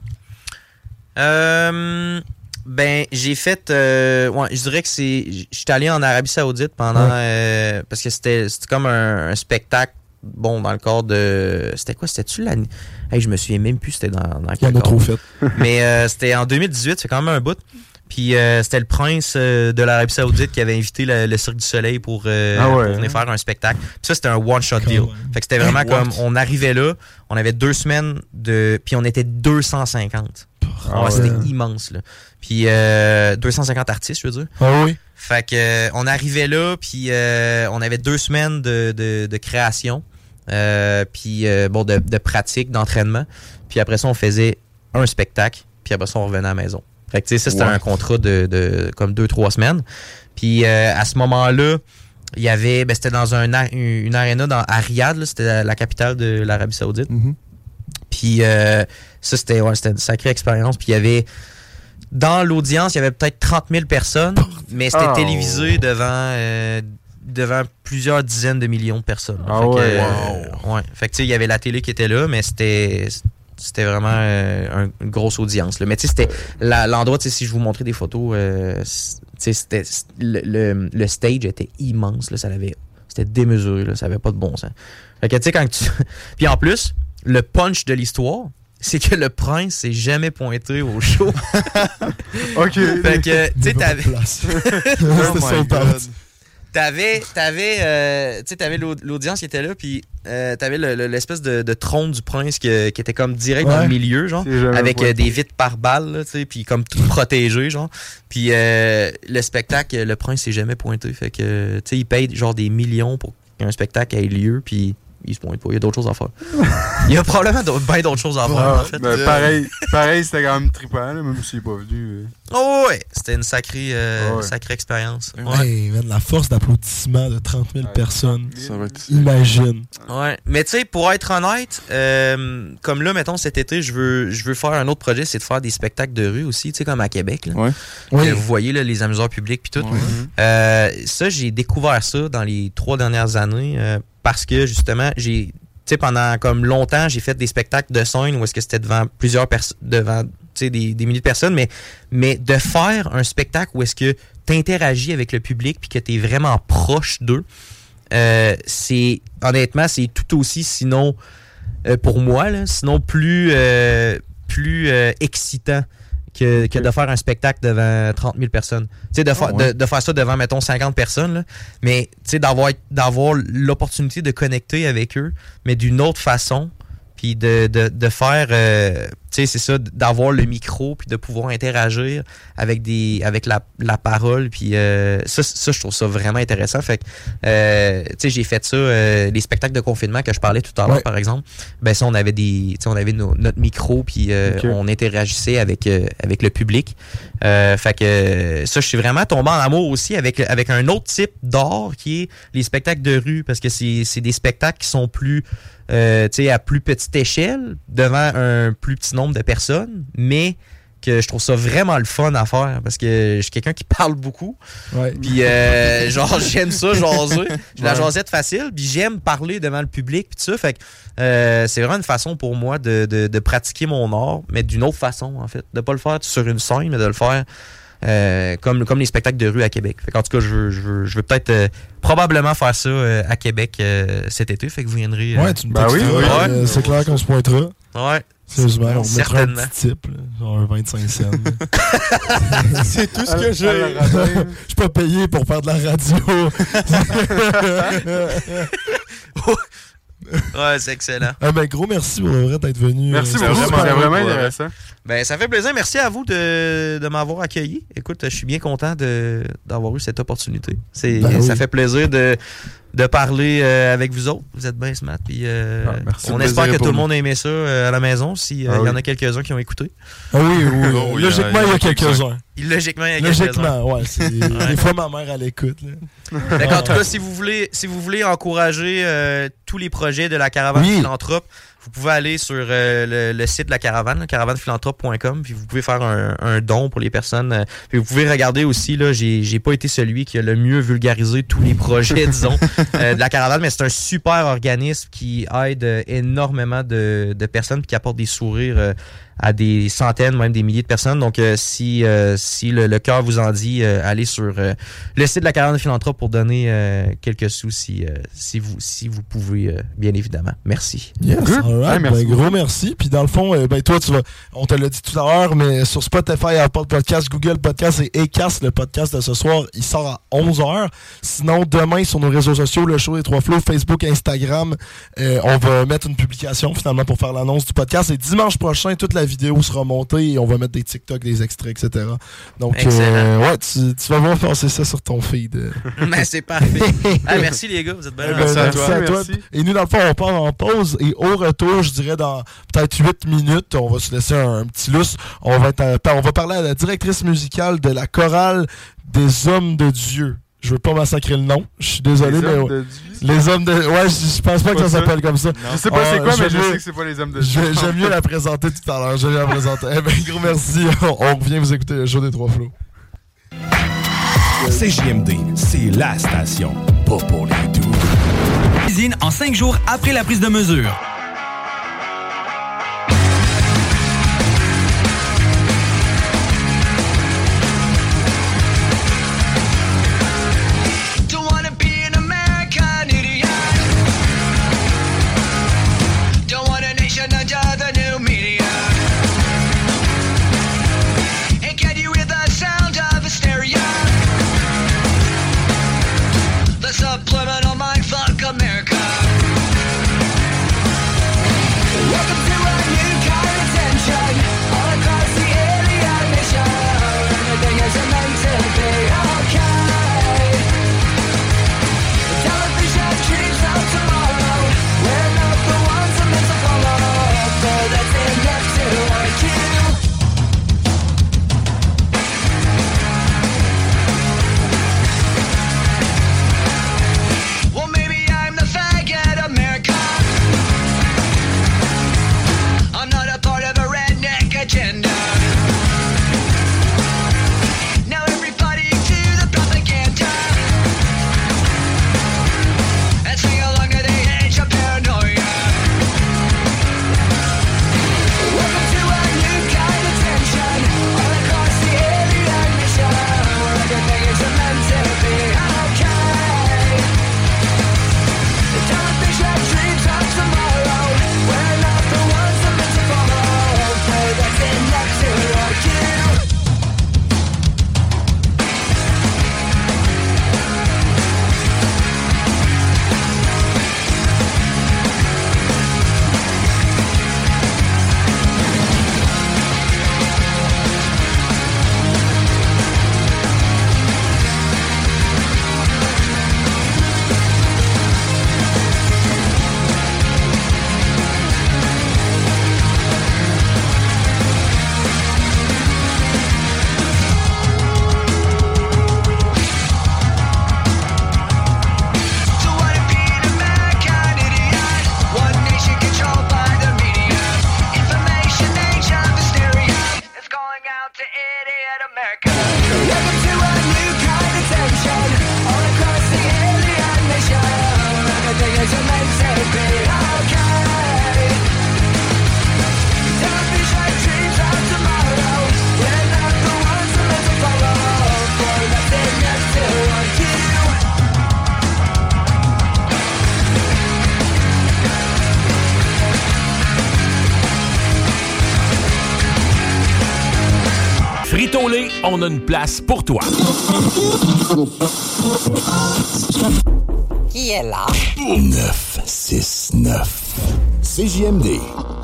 [SPEAKER 8] J'ai fait je dirais que j'étais allé en Arabie Saoudite pendant parce que c'était comme un spectacle dans le cadre de c'était-tu l'année? Hey, je me souviens même plus c'était dans quel
[SPEAKER 5] cadre. Trop fait.
[SPEAKER 8] Mais c'était en 2018, c'est quand même un bout. Puis c'était le prince de l'Arabie Saoudite qui avait invité le Cirque du Soleil pour venir faire un spectacle. Puis ça, c'était un one-shot deal. Fait que c'était vraiment comme, on arrivait là, on avait 2 semaines puis on était 250. C'était immense, là. Puis 250 artistes, je veux dire.
[SPEAKER 5] Ah oui.
[SPEAKER 8] Fait que on arrivait là, puis on avait 2 semaines de création, puis de pratique, d'entraînement. Puis après ça, on faisait un spectacle, puis après ça, on revenait à la maison. Fait que, ça, c'était un contrat de comme 2-3 semaines. Puis, à ce moment-là, il y avait, c'était dans une aréna à Riyad, là, c'était la capitale de l'Arabie Saoudite. Mm-hmm. Puis, ça, c'était une sacrée expérience. Puis, il y avait, dans l'audience, il y avait peut-être 30 000 personnes, mais c'était télévisé devant plusieurs dizaines de millions de personnes. Fait que, il y avait la télé qui était là, mais c'était vraiment une grosse audience, là. Mais tu sais, c'était l'endroit, tu sais, si je vous montrais des photos, c'était le stage était immense, là, c'était démesuré, là, ça avait pas de bon sens. Fait que tu sais, quand tu puis en plus, le punch de l'histoire, c'est que le prince s'est jamais pointé au show.
[SPEAKER 6] OK.
[SPEAKER 8] Fait que tu sais, t'avais T'avais l'audience qui était là, puis t'avais l'espèce de trône du prince qui était comme direct dans le milieu, genre, avec des vitres par balle, tu sais, puis comme tout protégé, genre. Puis le spectacle, le prince s'est jamais pointé, fait que, tu sais, il paye genre des millions pour qu'un spectacle ait lieu, puis il se pointe pas. Il y a d'autres choses à faire. Il y a probablement bien d'autres choses à faire, en fait.
[SPEAKER 6] Ben, pareil, c'était quand même trippant, là, même s'il n'est pas venu.
[SPEAKER 8] Oh ouais, c'était une sacrée expérience.
[SPEAKER 5] Ouais, la force d'applaudissement de 30 000 personnes.
[SPEAKER 6] Ça va être...
[SPEAKER 5] Imagine.
[SPEAKER 8] Ouais, mais tu sais, pour être honnête, comme là, mettons, cet été, je veux faire un autre projet, c'est de faire des spectacles de rue aussi, tu sais, comme à Québec. Là.
[SPEAKER 6] Ouais.
[SPEAKER 8] Vous voyez, là, les amuseurs publics puis tout. Ça, j'ai découvert ça dans les 3 dernières années parce que, justement, tu sais, pendant comme longtemps, j'ai fait des spectacles de scène où est-ce que c'était devant plusieurs personnes, devant des milliers de personnes, mais de faire un spectacle où est-ce que tu interagis avec le public puis que tu es vraiment proche d'eux, honnêtement, c'est tout aussi, sinon, pour moi, là, sinon plus excitant que de faire un spectacle devant 30 000 personnes. Tu sais, de faire ça devant, mettons, 50 personnes, là, mais tu sais, d'avoir l'opportunité de connecter avec eux, mais d'une autre façon, puis de faire, tu sais, c'est ça, d'avoir le micro, puis de pouvoir interagir avec la parole, puis ça, je trouve ça vraiment intéressant. Fait que, tu sais, j'ai fait ça, les spectacles de confinement que je parlais tout à l'heure, par exemple, ben ça, on avait notre micro, puis on interagissait avec le public. Fait que ça, je suis vraiment tombé en amour aussi avec un autre type d'art qui est les spectacles de rue, parce que c'est des spectacles qui sont plus à plus petite échelle, devant un plus petit nombre de personnes, mais que je trouve ça vraiment le fun à faire, parce que je suis quelqu'un qui parle beaucoup. Puis genre, j'aime ça, jaser. J'ai la jasette facile, puis j'aime parler devant le public, puis tout ça. Fait que c'est vraiment une façon pour moi de pratiquer mon art, mais d'une autre façon, en fait. De pas le faire sur une scène, mais de le faire comme les spectacles de rue à Québec. Fait qu'en tout cas, je veux peut-être probablement faire ça à Québec cet été. Fait que vous viendrez.
[SPEAKER 5] Tu me c'est clair qu'on se pointera.
[SPEAKER 8] Ouais.
[SPEAKER 5] Sérieusement, on mettra un petit type, là, genre un 25 cents.
[SPEAKER 7] C'est tout ce que j'ai.
[SPEAKER 5] Je suis pas payé pour faire de la radio.
[SPEAKER 8] Ouais, c'est excellent.
[SPEAKER 5] Ben, gros merci pour le vrai d'être venu.
[SPEAKER 6] Merci beaucoup, c'est vraiment intéressant.
[SPEAKER 8] Ben, ça fait plaisir. Merci à vous de m'avoir accueilli. Écoute, je suis bien content d'avoir eu cette opportunité. Ça fait plaisir de parler avec vous autres. Vous êtes bien smart. Puis, on espère que tout le monde a aimé ça à la maison, s'il y en a quelques-uns qui ont écouté.
[SPEAKER 5] Ah oui. Logiquement, il y a quelques-uns.
[SPEAKER 8] Logiquement, il y a quelques-uns.
[SPEAKER 5] Ouais. Des fois, ma mère, elle écoute.
[SPEAKER 8] D'accord. En tout cas, si vous voulez encourager tous les projets de la Caravane Philanthrope, vous pouvez aller sur le site de la Caravane, caravanephilanthrope.com, puis vous pouvez faire un don pour les personnes. Puis vous pouvez regarder aussi, là, j'ai pas été celui qui a le mieux vulgarisé tous les projets, disons, de la Caravane, mais c'est un super organisme qui aide énormément de personnes, puis qui apporte des sourires à des centaines, même des milliers de personnes. Donc, si le cœur vous en dit, allez sur le site de la Caravane Philanthrope pour donner quelques sous si vous pouvez, bien évidemment. Merci.
[SPEAKER 5] Yes, alright. Merci. Gros merci. Puis dans le fond, toi, on te l'a dit tout à l'heure, mais sur Spotify, Apple Podcast, Google Podcast et Acast, le podcast de ce soir, il sort à 11h. Sinon, demain, sur nos réseaux sociaux, le show des Trois Flots, Facebook, Instagram, on va mettre une publication finalement pour faire l'annonce du podcast. Et dimanche prochain, toute la vidéo sera montée et on va mettre des TikTok, des extraits, etc. Donc, tu vas voir passer ça sur ton feed.
[SPEAKER 8] Ben, c'est parfait. Merci les gars, vous êtes bien.
[SPEAKER 5] Merci à toi. Et nous, dans le fond, on part en pause et au retour, je dirais dans peut-être 8 minutes, on va se laisser un petit lousse. On va parler à la directrice musicale de la chorale des Hommes de Dieu. Je veux pas massacrer le nom. Je suis désolé, les Hommes de... Ouais, je pense pas que ça s'appelle comme ça.
[SPEAKER 6] Non. Je sais pas c'est quoi, mais je sais que c'est pas les Hommes de Dieu.
[SPEAKER 5] J'aime mieux la présenter tout à l'heure. Gros merci. On revient vous écouter le show des Trois Flots.
[SPEAKER 10] CJMD, c'est la station. Pas pour les doux.
[SPEAKER 11] Cuisine en 5 jours après la prise de mesure.
[SPEAKER 12] Subliminal mindfuck America.
[SPEAKER 10] on a une place pour toi.
[SPEAKER 12] Qui est là?
[SPEAKER 10] 969 CJMD.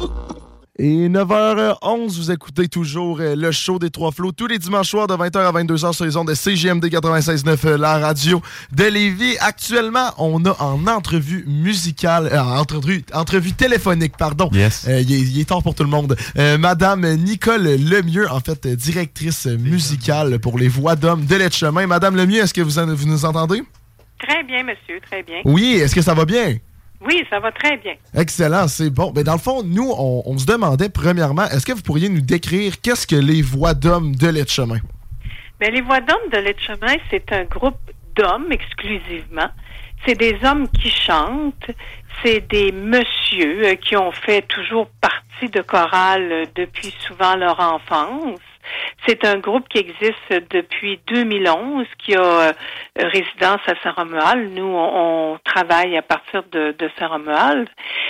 [SPEAKER 5] Et 9h11, vous écoutez toujours le show des Trois Flots tous les dimanches soirs de 20h à 22h sur les ondes de CJMD 96.9, la radio de Lévis. Actuellement, on a en entrevue musicale, entrevue téléphonique, pardon.
[SPEAKER 6] Yes.
[SPEAKER 5] Il est tard pour tout le monde. Madame Nicole Lemieux, en fait, directrice musicale pour les Voix d'Hommes de Letchemin. Madame Lemieux, est-ce que vous nous entendez?
[SPEAKER 13] Très bien, monsieur, très bien.
[SPEAKER 5] Oui, est-ce que ça va bien?
[SPEAKER 13] Oui, ça va très bien.
[SPEAKER 5] Excellent, c'est bon. Mais dans le fond, nous, on se demandait premièrement, est-ce que vous pourriez nous décrire qu'est-ce que les Voix d'Hommes de Letchemin?
[SPEAKER 13] Bien, les Voix d'Hommes de Letchemin, c'est un groupe d'hommes exclusivement. C'est des hommes qui chantent. C'est des messieurs qui ont fait toujours partie de chorale depuis souvent leur enfance. C'est un groupe qui existe depuis 2011, qui a résidence à Saint-Romuald. Nous, on travaille à partir de Saint-Romuald.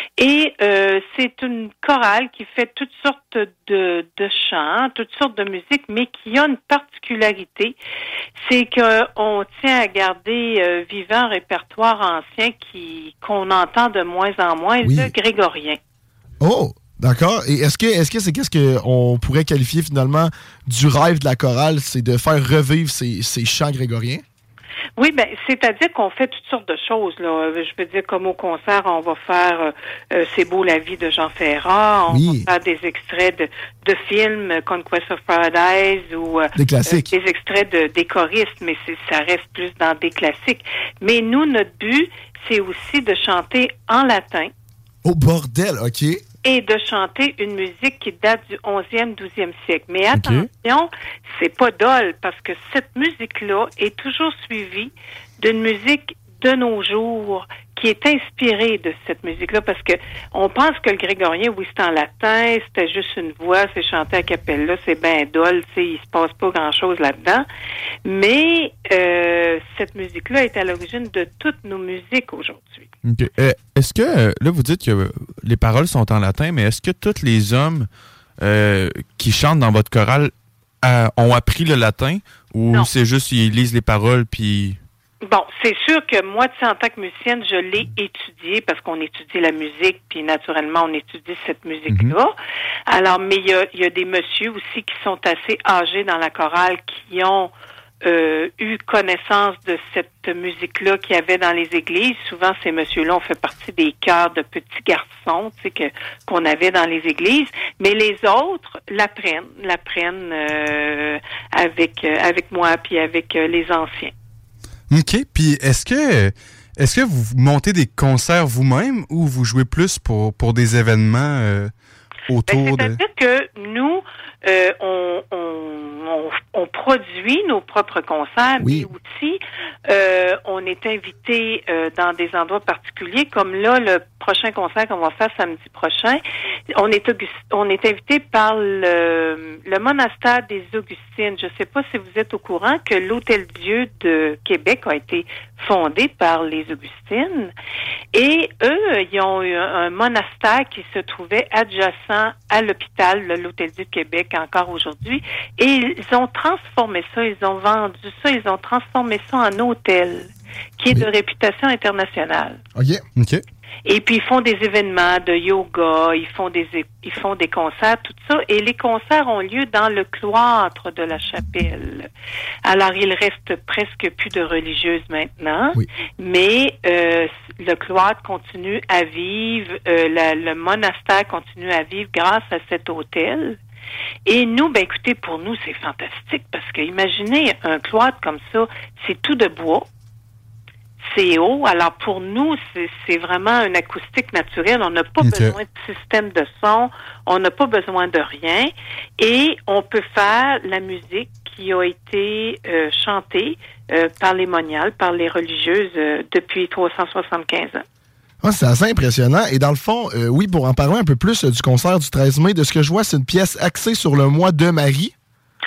[SPEAKER 13] Et c'est une chorale qui fait toutes sortes de chants, toutes sortes de musiques, mais qui a une particularité. C'est qu'on tient à garder vivant un répertoire ancien qu'on entend de moins en moins, le grégorien.
[SPEAKER 5] Oh! D'accord. Et est-ce que c'est qu'est-ce qu'on pourrait qualifier finalement du rêve de la chorale, c'est de faire revivre ces chants grégoriens?
[SPEAKER 13] Oui, ben c'est-à-dire qu'on fait toutes sortes de choses, là. Je veux dire, comme au concert, on va faire C'est beau la vie de Jean Ferrat, on va faire des extraits de films, Conquest of Paradise ou
[SPEAKER 5] des classiques.
[SPEAKER 13] Des extraits des choristes, mais ça reste plus dans des classiques. Mais nous, notre but, c'est aussi de chanter en latin.
[SPEAKER 5] Oh bordel, OK.
[SPEAKER 13] Et de chanter une musique qui date du 11e, 12e siècle. Mais attention, c'est pas dole, parce que cette musique-là est toujours suivie d'une musique de nos jours qui est inspirée de cette musique-là, parce que on pense que le grégorien, oui, c'est en latin, c'était juste une voix, c'est chanté à cappella, c'est ben dole, tu sais, il se passe pas grand-chose là-dedans. Mais cette musique-là est à l'origine de toutes nos musiques aujourd'hui.
[SPEAKER 6] Okay. Est-ce que, là, vous dites que les paroles sont en latin, mais est-ce que tous les hommes qui chantent dans votre chorale ont appris le latin, ou c'est juste qu'ils lisent les paroles, puis...
[SPEAKER 13] Bon, c'est sûr que moi, tu sais, en tant que musicienne, je l'ai étudié parce qu'on étudie la musique, puis naturellement, on étudie cette musique-là. Alors, mais il y a des messieurs aussi qui sont assez âgés dans la chorale qui ont eu connaissance de cette musique-là qu'il y avait dans les églises. Souvent, ces messieurs-là ont fait partie des chœurs de petits garçons, tu sais, qu'on avait dans les églises. Mais les autres l'apprennent avec moi puis avec les anciens.
[SPEAKER 6] OK. Puis est-ce que vous montez des concerts vous-même ou vous jouez plus pour des événements autour de...
[SPEAKER 13] C'est-à-dire que nous, on produit nos propres concerts, mais aussi on est invité dans des endroits particuliers, comme là, le prochain concert qu'on va faire samedi prochain, on est invité par le monastère des Augustines. Je ne sais pas si vous êtes au courant que l'Hôtel-Dieu de Québec a été fondé par les Augustines. Et eux, ils ont eu un monastère qui se trouvait adjacent à l'hôpital, l'Hôtel-Dieu de Québec, encore aujourd'hui. Et ils ont transformé ça, ils ont vendu ça, ils ont transformé ça en hôtel, qui est de réputation internationale.
[SPEAKER 5] OK.
[SPEAKER 13] Et puis, ils font des événements de yoga, ils font des concerts, tout ça. Et les concerts ont lieu dans le cloître de la chapelle. Alors, il reste presque plus de religieuses maintenant. Mais le cloître continue à vivre, le monastère continue à vivre grâce à cet hôtel. Et nous, ben écoutez, pour nous, c'est fantastique parce que imaginez un cloître comme ça, c'est tout de bois. C'est haut. Alors, pour nous, c'est vraiment une acoustique naturelle. On n'a pas besoin de système de son. On n'a pas besoin de rien. Et on peut faire la musique qui a été chantée par les moniales, par les religieuses depuis 375 ans.
[SPEAKER 5] Ah, c'est assez impressionnant. Et dans le fond, pour en parler un peu plus du concert du 13 mai, de ce que je vois, c'est une pièce axée sur le mois de Marie.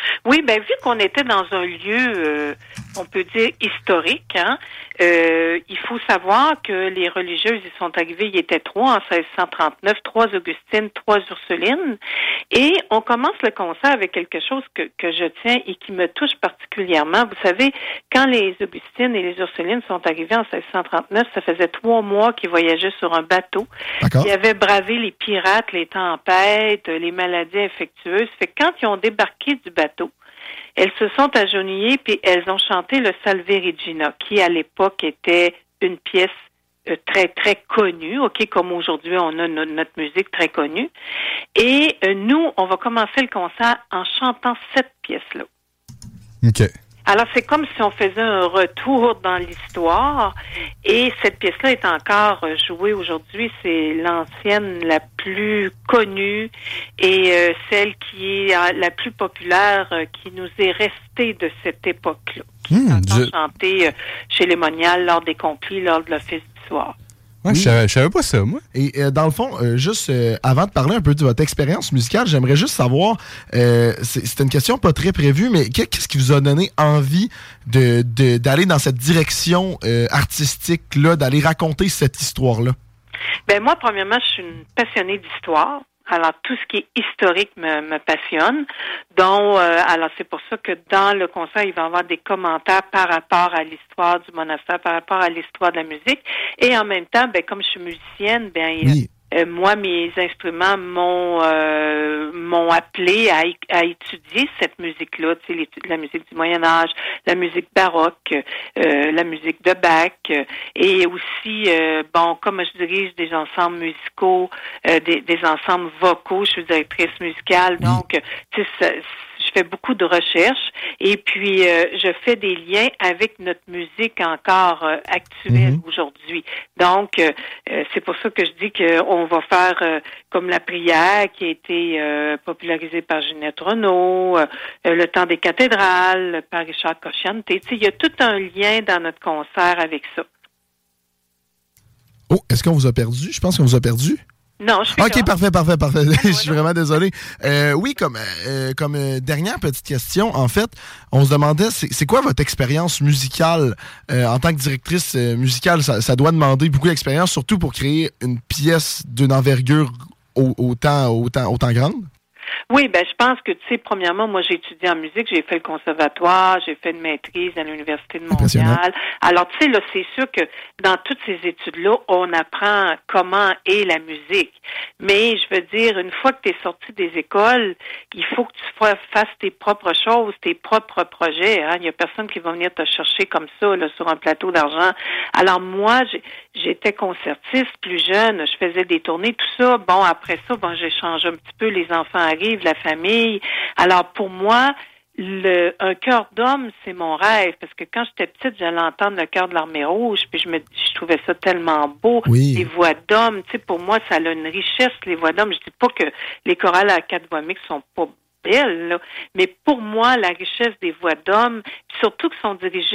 [SPEAKER 13] Oui, ben vu qu'on était dans un lieu, on peut dire historique, hein, il faut savoir que les religieuses, ils sont arrivées, ils étaient 3 en 1639, 3 Augustines, 3 Ursulines, et on commence le concert avec quelque chose que je tiens et qui me touche particulièrement. Vous savez, quand les Augustines et les Ursulines sont arrivées en 1639, ça faisait 3 mois qu'ils voyageaient sur un bateau. Ils avaient bravé les pirates, les tempêtes, les maladies infectieuses. Fait que quand ils ont débarqué du bateau, elles se sont agenouillées puis elles ont chanté le Salve Regina, qui à l'époque était une pièce très, très connue, OK, comme aujourd'hui on a notre musique très connue. Et nous, on va commencer le concert en chantant cette pièce-là.
[SPEAKER 3] OK.
[SPEAKER 13] Alors, c'est comme si on faisait un retour dans l'histoire et cette pièce-là est encore jouée aujourd'hui. C'est l'ancienne la plus connue et celle qui est la plus populaire qui nous est restée de cette époque-là. Chantée chez les moniales lors des complis, lors de l'office du soir.
[SPEAKER 3] Ouais, oui. Je savais pas ça, moi.
[SPEAKER 5] Et dans le fond, juste avant de parler un peu de votre expérience musicale, j'aimerais juste savoir, c'est une question pas très prévue, mais qu'est-ce qui vous a donné envie d'aller dans cette direction artistique-là, d'aller raconter cette histoire-là?
[SPEAKER 13] Ben moi, premièrement, je suis une passionnée d'histoire. Alors, tout ce qui est historique me passionne. Donc, alors c'est pour ça que dans le concert, il va y avoir des commentaires par rapport à l'histoire du monastère, par rapport à l'histoire de la musique. Et en même temps, ben comme je suis musicienne, moi, mes instruments m'ont appelé à étudier cette musique-là, tu sais, la musique du Moyen-Âge, la musique baroque, la musique de Bach, et aussi, comme je dirige des ensembles musicaux, des ensembles vocaux, je suis directrice musicale, donc, tu sais, je fais beaucoup de recherches et puis je fais des liens avec notre musique encore actuelle aujourd'hui. Donc, c'est pour ça que je dis qu'on va faire comme la prière qui a été popularisée par Ginette Renault, le temps des cathédrales par Richard Cocciante. Tu sais, il y a tout un lien dans notre concert avec ça.
[SPEAKER 5] Oh, est-ce qu'on vous a perdu? Je pense qu'on vous a perdu.
[SPEAKER 13] Non, je suis
[SPEAKER 5] OK, parfait. Je suis vraiment désolé. Oui, comme dernière petite question, en fait, on se demandait, c'est quoi votre expérience musicale en tant que directrice musicale? Ça doit demander beaucoup d'expérience, surtout pour créer une pièce d'une envergure autant grande?
[SPEAKER 13] Oui, ben je pense que, tu sais, premièrement, moi, j'ai étudié en musique, j'ai fait le conservatoire, j'ai fait une maîtrise à l'Université de Montréal. Alors, tu sais, là, c'est sûr que dans toutes ces études-là, on apprend comment est la musique. Mais, je veux dire, une fois que tu es sorti des écoles, il faut que tu fasses tes propres choses, tes propres projets. Hein? Il n'y a personne qui va venir te chercher comme ça, là, sur un plateau d'argent. Alors, moi, j'étais concertiste plus jeune, je faisais des tournées, tout ça. Bon, après ça, j'ai changé un petit peu, les enfants arrivent, la famille. Alors, pour moi, un cœur d'homme, c'est mon rêve, parce que quand j'étais petite, j'allais entendre le chœur de l'Armée rouge, puis je trouvais ça tellement beau.
[SPEAKER 5] Oui.
[SPEAKER 13] Les voix d'hommes, tu sais, pour moi, ça a une richesse, les voix d'hommes. Je dis pas que les chorales à 4 voix mixtes sont pas belles, là, mais pour moi, la richesse des voix d'hommes, surtout que sont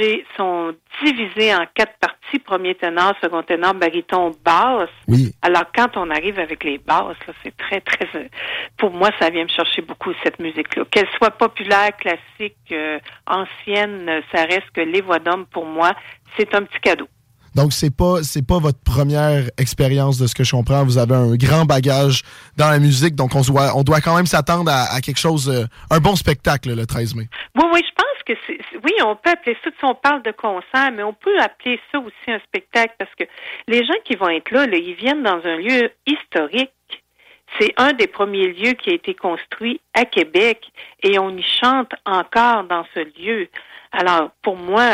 [SPEAKER 13] divisées en 4 parties, premier ténor, second ténor, baryton, basse.
[SPEAKER 5] Oui.
[SPEAKER 13] Alors, quand on arrive avec les basses, là, c'est très, très... pour moi, ça vient me chercher beaucoup, cette musique-là. Qu'elle soit populaire, classique, ancienne, ça reste que les voix d'hommes, pour moi, c'est un petit cadeau.
[SPEAKER 5] Donc, c'est pas votre première expérience de ce que je comprends. Vous avez un grand bagage dans la musique, donc on doit quand même s'attendre à quelque chose, un bon spectacle le 13 mai.
[SPEAKER 13] Oui, je pense que oui, on peut appeler ça, si on parle de concert, mais on peut appeler ça aussi un spectacle parce que les gens qui vont être là, ils viennent dans un lieu historique. C'est un des premiers lieux qui a été construit à Québec et on y chante encore dans ce lieu. Alors, pour moi,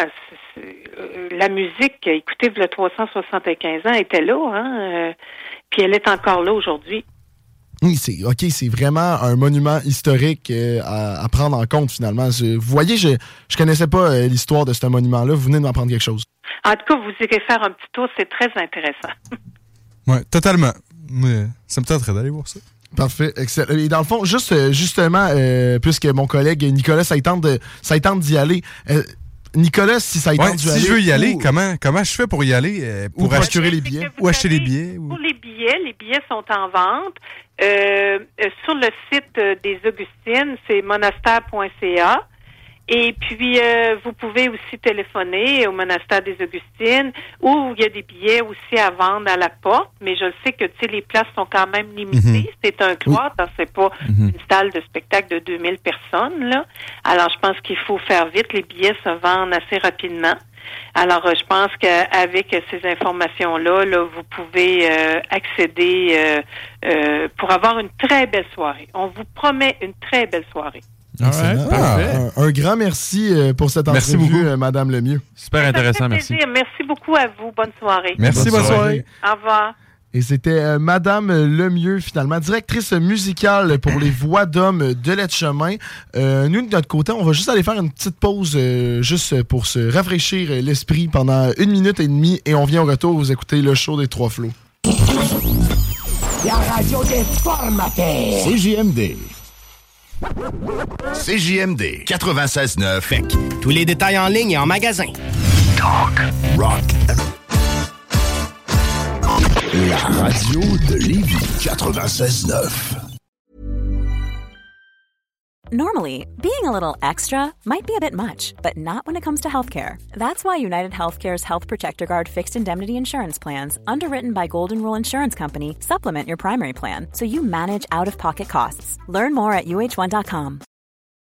[SPEAKER 13] la musique, écoutez, le 375 ans, était là, hein, puis elle est encore là aujourd'hui.
[SPEAKER 5] Oui, c'est vraiment un monument historique à prendre en compte, finalement. Vous voyez, je connaissais pas l'histoire de ce monument-là. Vous venez de m'apprendre quelque chose.
[SPEAKER 13] En tout cas, vous irez faire un petit tour, c'est très intéressant.
[SPEAKER 3] Oui, totalement. Ça me tenterait d'aller voir ça.
[SPEAKER 5] Parfait, excellent. Et dans le fond, justement, puisque mon collègue Nicolas, ça tente d'y aller, Nicolas, si ça tente
[SPEAKER 3] si je veux y aller, comment je fais pour y aller?
[SPEAKER 5] Pour procurer les billets?
[SPEAKER 3] Ou acheter les billets?
[SPEAKER 13] Pour les billets sont en vente. Sur le site des Augustines, c'est monastère.ca. Et puis, vous pouvez aussi téléphoner au monastère des Augustines où il y a des billets aussi à vendre à la porte. Mais je sais que, les places sont quand même limitées. C'est un cloître, c'est pas une salle de spectacle de 2000 personnes, là. Alors, je pense qu'il faut faire vite. Les billets se vendent assez rapidement. Alors, je pense qu'avec ces informations-là, vous pouvez accéder pour avoir une très belle soirée. On vous promet une très belle soirée.
[SPEAKER 5] Un grand merci pour cette entrevue, Madame Lemieux.
[SPEAKER 6] Super intéressant, merci.
[SPEAKER 13] Merci beaucoup à vous. Bonne soirée.
[SPEAKER 5] Merci, bonne soirée.
[SPEAKER 13] Au revoir.
[SPEAKER 5] Et c'était Madame Lemieux, finalement, directrice musicale pour les voix d'hommes de Letchemin. Nous, de notre côté, on va juste aller faire une petite pause juste pour se rafraîchir l'esprit pendant 1 minute et demie et on vient au retour vous écouter le show des Trois Flots.
[SPEAKER 12] La radio des formateurs.
[SPEAKER 10] CJMD.
[SPEAKER 12] CJMD 96.9. FEC. Tous les détails en ligne et en magasin. Talk, rock, la radio de Lévis 96.9.
[SPEAKER 14] Normally, being a little extra might be a bit much, but not when it comes to healthcare. That's why United Healthcare's Health Protector Guard fixed indemnity insurance plans, underwritten by Golden Rule Insurance Company, supplement your primary plan so you manage out-of-pocket costs. Learn more at uh1.com.